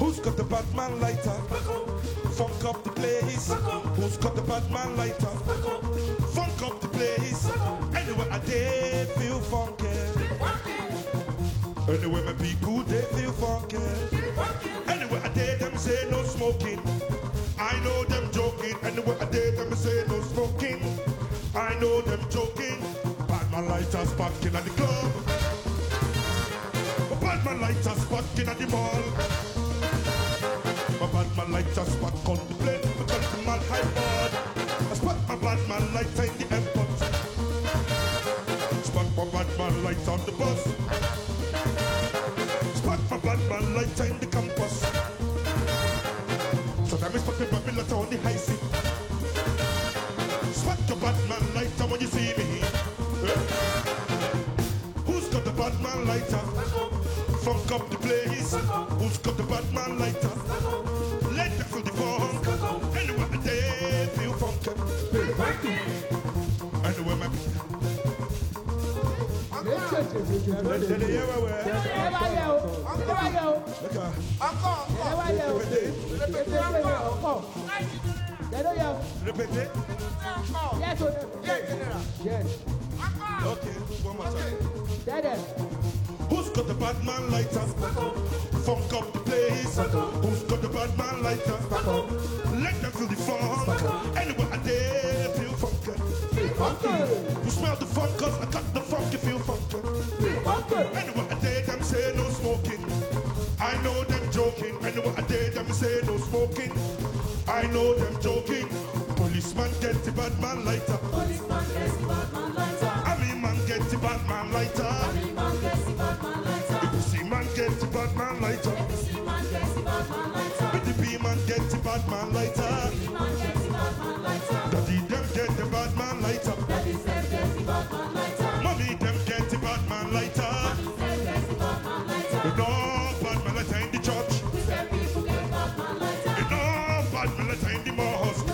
F: Who's got the Batman lighter? Funk up the place. Who's got the Batman lighter? Funk up the place. Anywhere I dare feel funky. Anywhere my people they feel funky. Anywhere I dare them say no smoking. I know them joking. Anywhere I dare them say no smoking. I know them joking. Batman lighter sparking at the club. Batman lighter sparking at the mall. My Batman lighter spot contemplate because the man high board. I spot my Batman lighter in the airport. Spot my Batman lighter on the bus. Spot my Batman lighter in the campus. So that means spotting Batman lighter on the high seat. Spot your Batman lighter when you see me. Yeah. Who's got the Batman lighter? Funk up the place. Who's got the Batman lighter? Let them feel the funk. Anywhere they feel funky. Anywhere my Répétez. Yes. Okay, one more time. Who's got the Batman lighter? Funk up the place. Who's got the Batman lighter? Let them feel the funk. Anywhere I dare feel funky. You smell the funk cause I got the funky feel funky. Anywhere I dare them say no smoking. I know them joking. Anywhere I dare them say no smoking. I know them joking. Policeman get the Batman lighter. Policeman gets the Batman lighter. I mean man get the Batman lighter. I mean man gets the Batman lighter. If you see man get the Batman lighter. If you see man gets the Batman lighter. If the B man get the Batman lighter. If the man gets the Batman lighter. Daddy them get the Batman lighter. Daddy them get the Batman lighter. Mommy them get the Batman lighter. Mommy them get the Batman lighter. You know Batman lighter in the church. We say people get Batman lighter. You know Batman lighter in the mosque.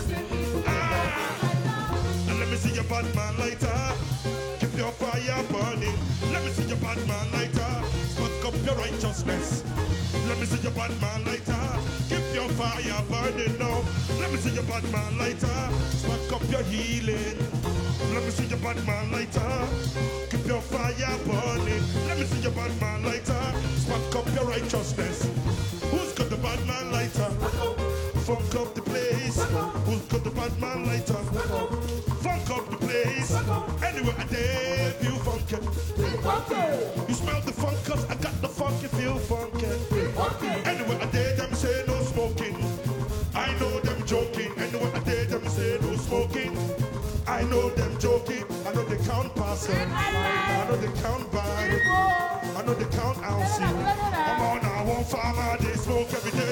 F: Let me see your Batman lighter. Keep your fire burning. Let me see your Batman lighter. Spark up your righteousness. Let me see your Batman lighter. Keep your fire burning now. Let me see your Batman lighter. Spark up your healing. Let me see your Batman lighter. Keep your fire burning. Let me see your Batman lighter. Spark up your righteousness. Who's got the Batman lighter? Funk up the place. Who's got the Batman lighter? Funk up the place. Anywhere I dare feel funky. You smell the funk cause I got the funky feel funky. Anywhere I dare them say no smoking. I know them joking. Anywhere I dare them say no smoking. I know them joking. I know they count passing. I know they count buying. I know they count ounces. I'm on I want farmer, they smoke every day.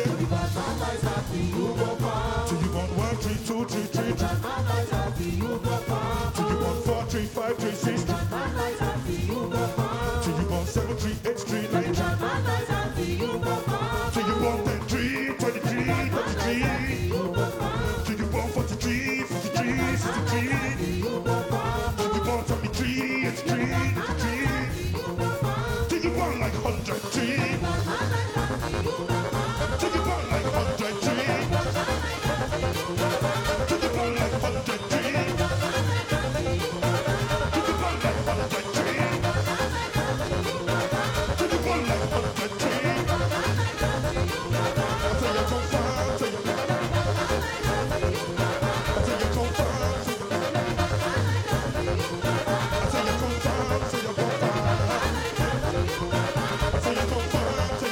F: Till you want one, three, two, three, three, three. Till you want four, three, five, three, six. Till you want seven, three, eight, three, nine. Till you want ten, three, twenty-three, thirty-three. Till you want forty-three, fifty-three, sixty-three. Till you want seventy-three, eighty-three, eighty-three. Till you want like hundred three. Till you want like hundred three. Till you want like hundred three. Till you want like hundred three. Till you want like hundred three. I say you come far, I say you come far. I say you come far, I say you come far. I say you come far, I say you come far. I say you come far, I say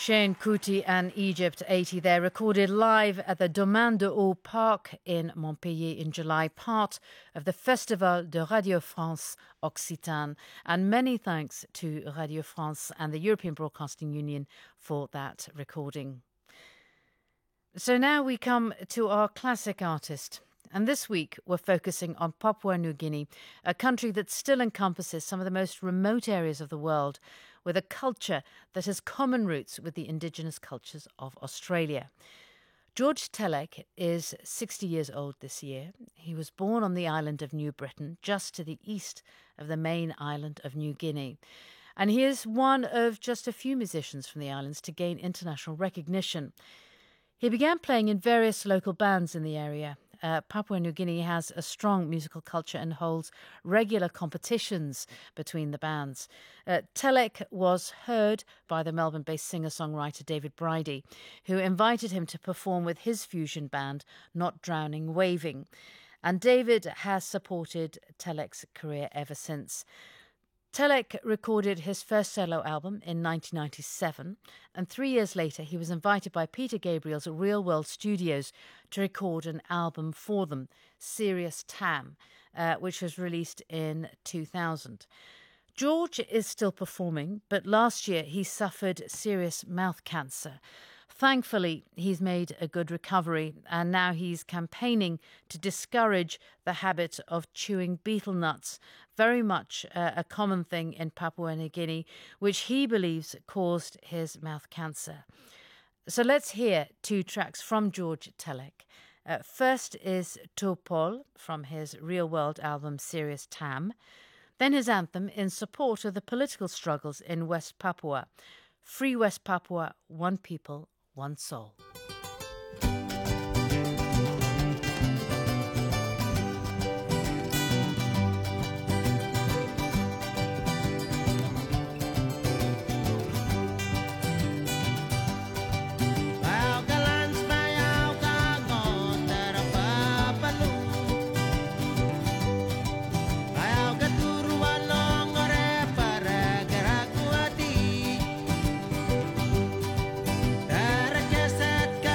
B: Seun Kuti and Egypt eighty there, recorded live at the Domaine de Haut Park in Montpellier in July, part of the Festival de Radio France Occitane. And many thanks to Radio France and the European Broadcasting Union for that recording. So now we come to our classic artist. And this week we're focusing on Papua New Guinea, a country that still encompasses some of the most remote areas of the world, with a culture that has common roots with the indigenous cultures of Australia. George Telek is sixty years old this year. He was born on the island of New Britain, just to the east of the main island of New Guinea. And he is one of just a few musicians from the islands to gain international recognition. He began playing in various local bands in the area. Uh, Papua New Guinea has a strong musical culture and holds regular competitions between the bands. Uh, Telek was heard by the Melbourne-based singer-songwriter David Bridie, who invited him to perform with his fusion band, Not Drowning Waving. And David has supported Telek's career ever since. Telek recorded his first solo album in nineteen ninety-seven, and three years later he was invited by Peter Gabriel's Real World Studios to record an album for them, Serious Tam, uh, which was released in two thousand. George is still performing, but last year he suffered serious mouth cancer. Thankfully, he's made a good recovery, and now he's campaigning to discourage the habit of chewing betel nuts, very much uh, a common thing in Papua New Guinea, which he believes caused his mouth cancer. So let's hear two tracks from George Telek. Uh, first is Topol from his Real World album Serious Tam, then his anthem in support of the political struggles in West Papua, Free West Papua, One People, One Soul.
L: Set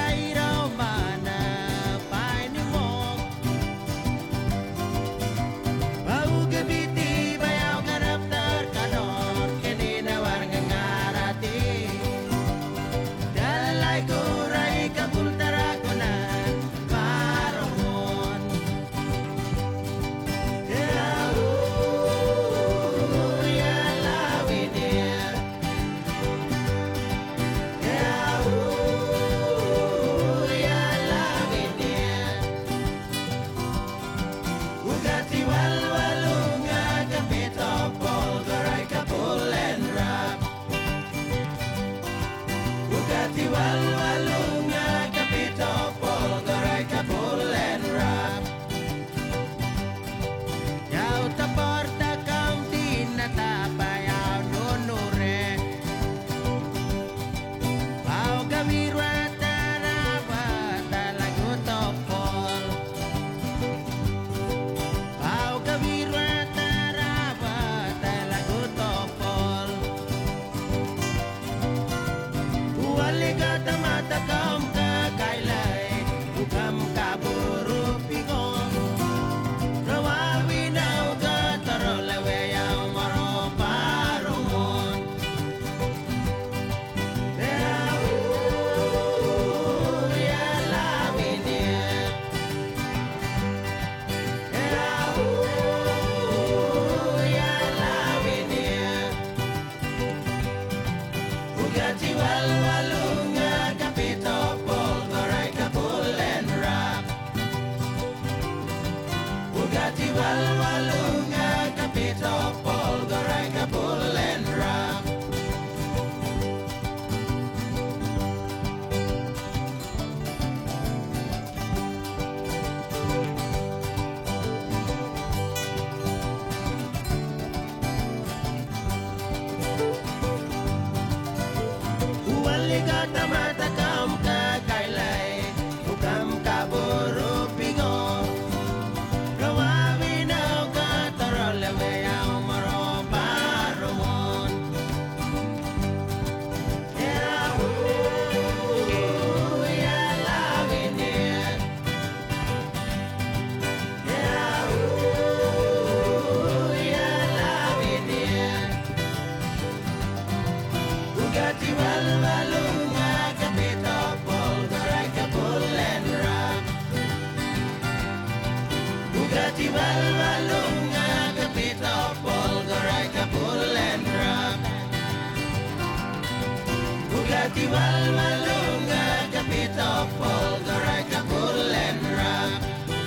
L: Walwalunga, Kapita Polgara, Kapul and Rap.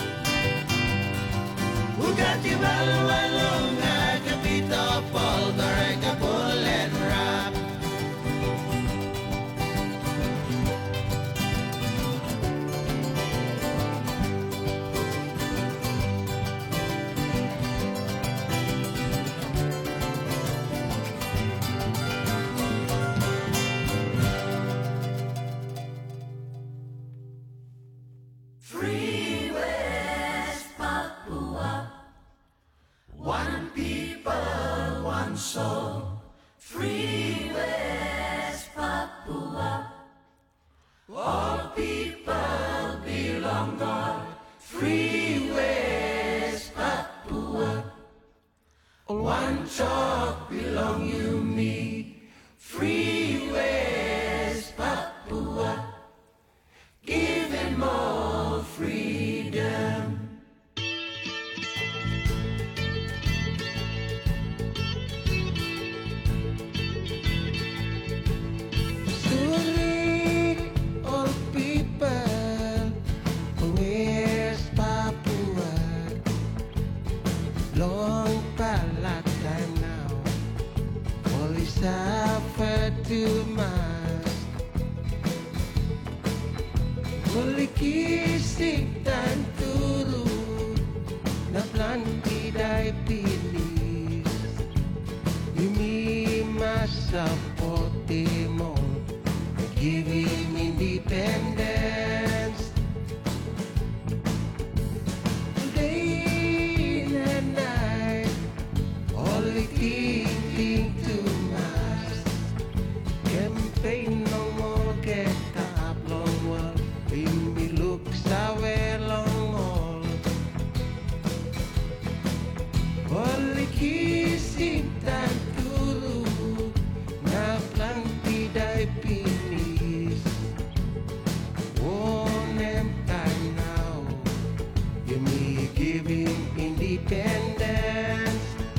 L: Ugati Walwalunga, Kapita Polgara, Kapul and Rap.
M: Free West Papua, one people, one soul. Free West Papua, all people belong God. Free West Papua, one chalk belong you me. Free West Papua, give him more freedom.
L: Slowly, all people, West Papua, long past time now, only suffer too much. Only kisik dan turu, na planti dai pilis. Imi masa potemo, give him independence. Day and night, only thinking too much. Campaign no more get up long wall. Bimbi looks away long all. Only kissing tan turu, na planti dai pinis. Won't them time now, you me giving independence.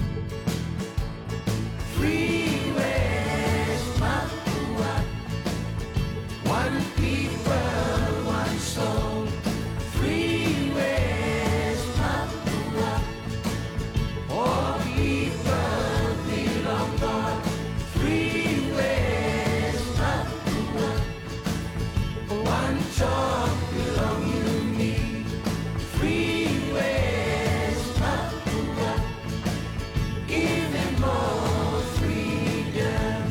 L: Free West Papua, one people, one soul. Free West Papua, all people belong God. Free West Papua, one chalk belong you me. Free West Papua, give him more freedom.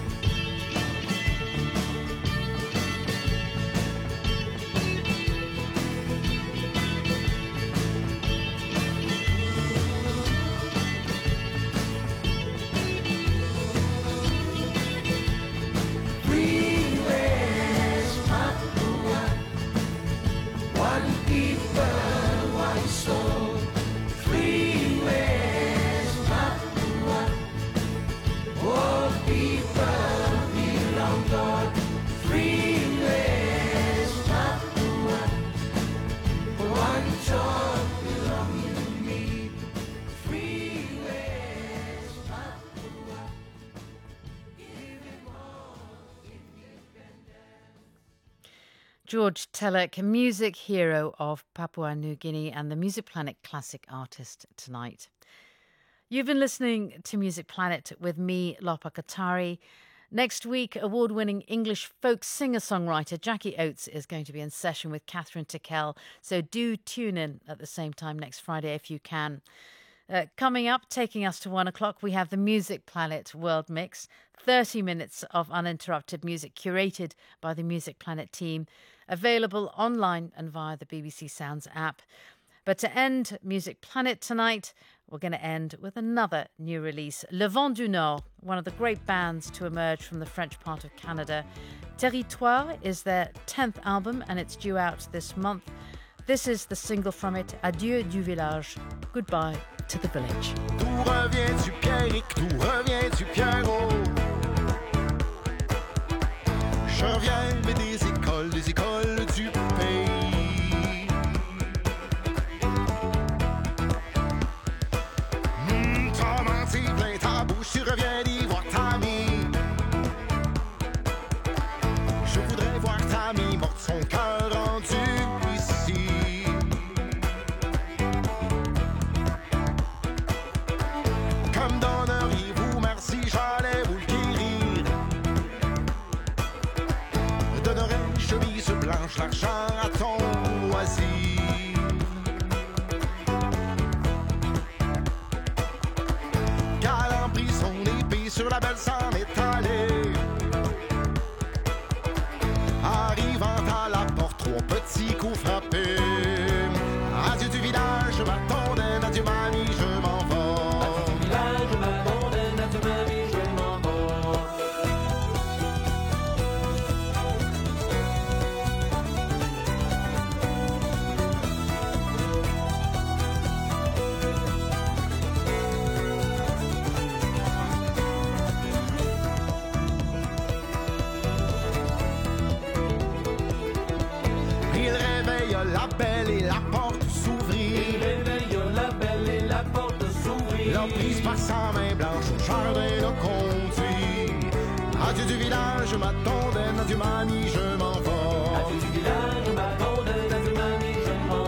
L: Free West Papua, one people, one soul. Free West Papua, all people belong God. Free West Papua, one chalk belong you me. Free West Papua, give him all independence.
B: George Telek, music hero of Papua New Guinea and the Music Planet classic artist tonight. You've been listening to Music Planet with me, Lopa Katari. Next week, award-winning English folk singer-songwriter Jackie Oates is going to be in session with Catherine Tickell, so do tune in at the same time next Friday if you can. Uh, coming up, taking us to one o'clock, we have the Music Planet World Mix, thirty minutes of uninterrupted music curated by the Music Planet team, available online and via the B B C Sounds app. But to end Music Planet tonight, we're going to end with another new release, Le Vent du Nord, one of the great bands to emerge from the French part of Canada. Territoire is their tenth album and it's due out this month. This is the single from it, Adieu du village, goodbye to the village.
N: Tout revient du Pierrick, tout revient du Pierrot. Je reviens mais des écoles, des écoles du pays. Mmh, t'as menti plein ta bouche, tu reviens d'y voir ta vie. change l'argent à ton loisir. Galant prit son épée sur la belle s'en est allé. Arrivant à la porte, trois petits coups frappés. Adieu du village, ma tondaine, adieu mamie, je m'en vais. Adieu du village, ma tondaine, adieu mamie, je m'en vais. Il réveille la belle et la porte s'ouvrit. Il réveille la belle et la porte s'ouvrit. L'homme prise par sa main blanche au jardin le conduit. Adieu du village, ma tondaine, adieu mamie, je m'en vais. Adieu du village, ma tondaine, adieu mamie, je m'en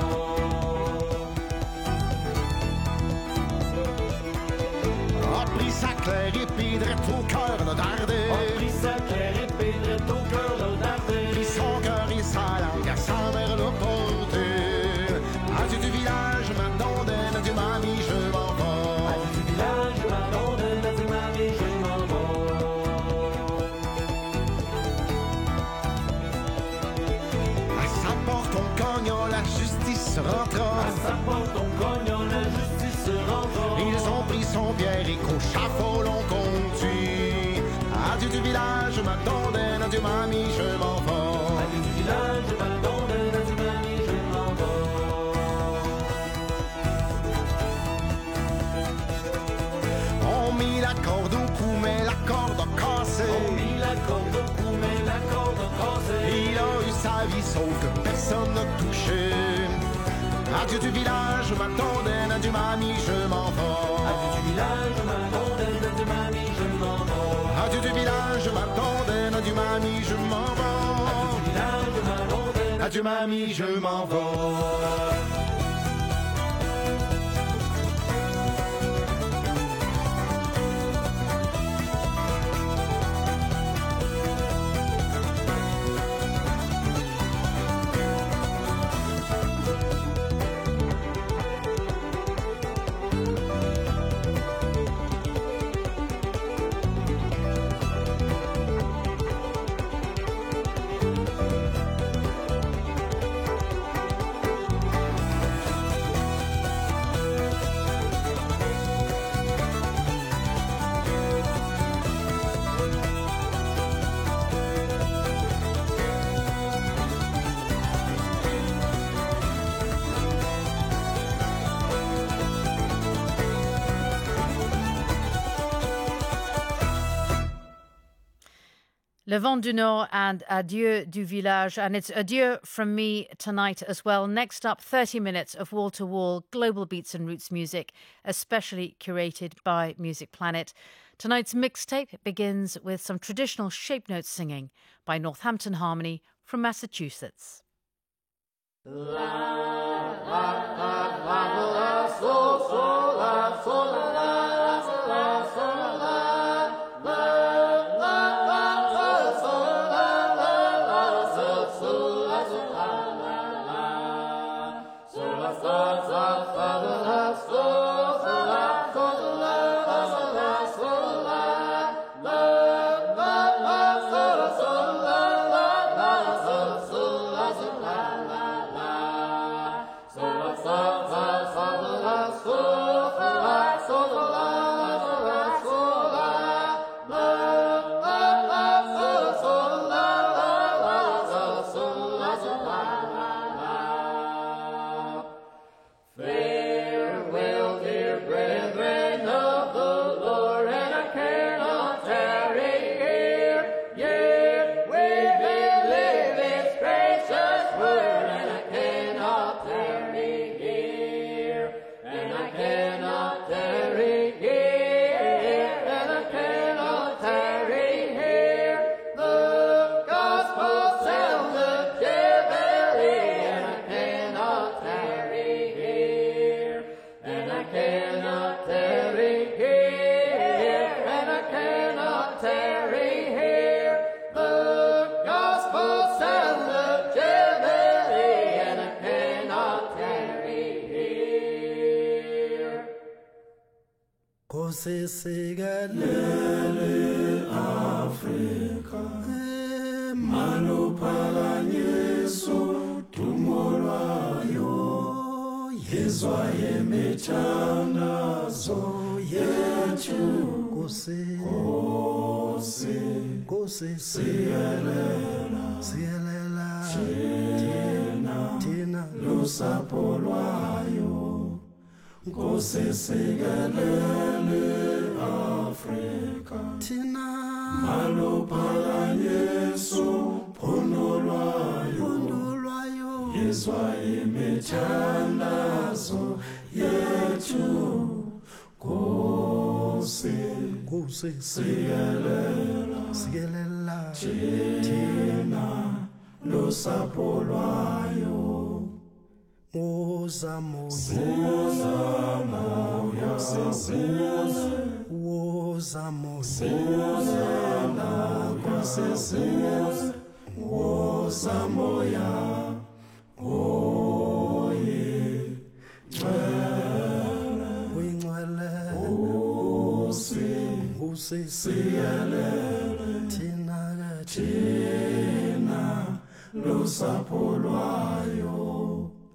N: vais. A pris sa claire épée drette au cœur de darder. A pris sa claire épée drette au cœur de darder. Pris son cœur et sa langue à sa mère le porter. Adieu du village, ma tondaine, adieu mamie, je m'en vais. Adieu du village, ma tondaine, adieu mamie, je m'en vais. À sa porte on cogna, la justice rentra. À sa porte on cogna, la justice rentra. Ils ont pris son pierre et qu'au chafaud l'ont conduit. Adieu du village, ma tondaine, adieu mamie, je m'en vais. Adieu du village, ma tondaine, adieu mamie, je m'en vais. On mit la corde au cou, mais la corde a cassé. On mit la corde au cou, mais la corde a cassé. Il a eu sa vie sauf que personne n'a touché. Adieu du village, ma tondaine, adieu mamie, je m'en vais. Adieu du village, ma tondaine, adieu mamie, je m'en vais. Adieu du village, ma tondaine, adieu mamie, je m'en vais. Adieu du village, ma tondaine, adieu mamie, je m'en vais.
B: Le Vent du Nord and Adieu du Village, and it's adieu from me tonight as well. Next up, thirty minutes of wall-to-wall global beats and roots music, especially curated by Music Planet. Tonight's mixtape begins with some traditional shape note singing by Northampton Harmony from Massachusetts.
M: La
O: Nkosi sikelele Afrika maluphakanyiswa dumo lwayo yizwa yemithandazo yethu Nkosi Nkosi Nkosi siyelela siyelela thina thina lusapho lwayo Nkosi sikelele Afrika thina maluphakanyiswa phondo lwayo yizwa imithandazo yethu Nkosi Nkosi siyelela siyelela thina lusapho lwayo Woza moya woza moya woza moya woza moya oye wingcwele Nkosi siyelele thina thina lusapho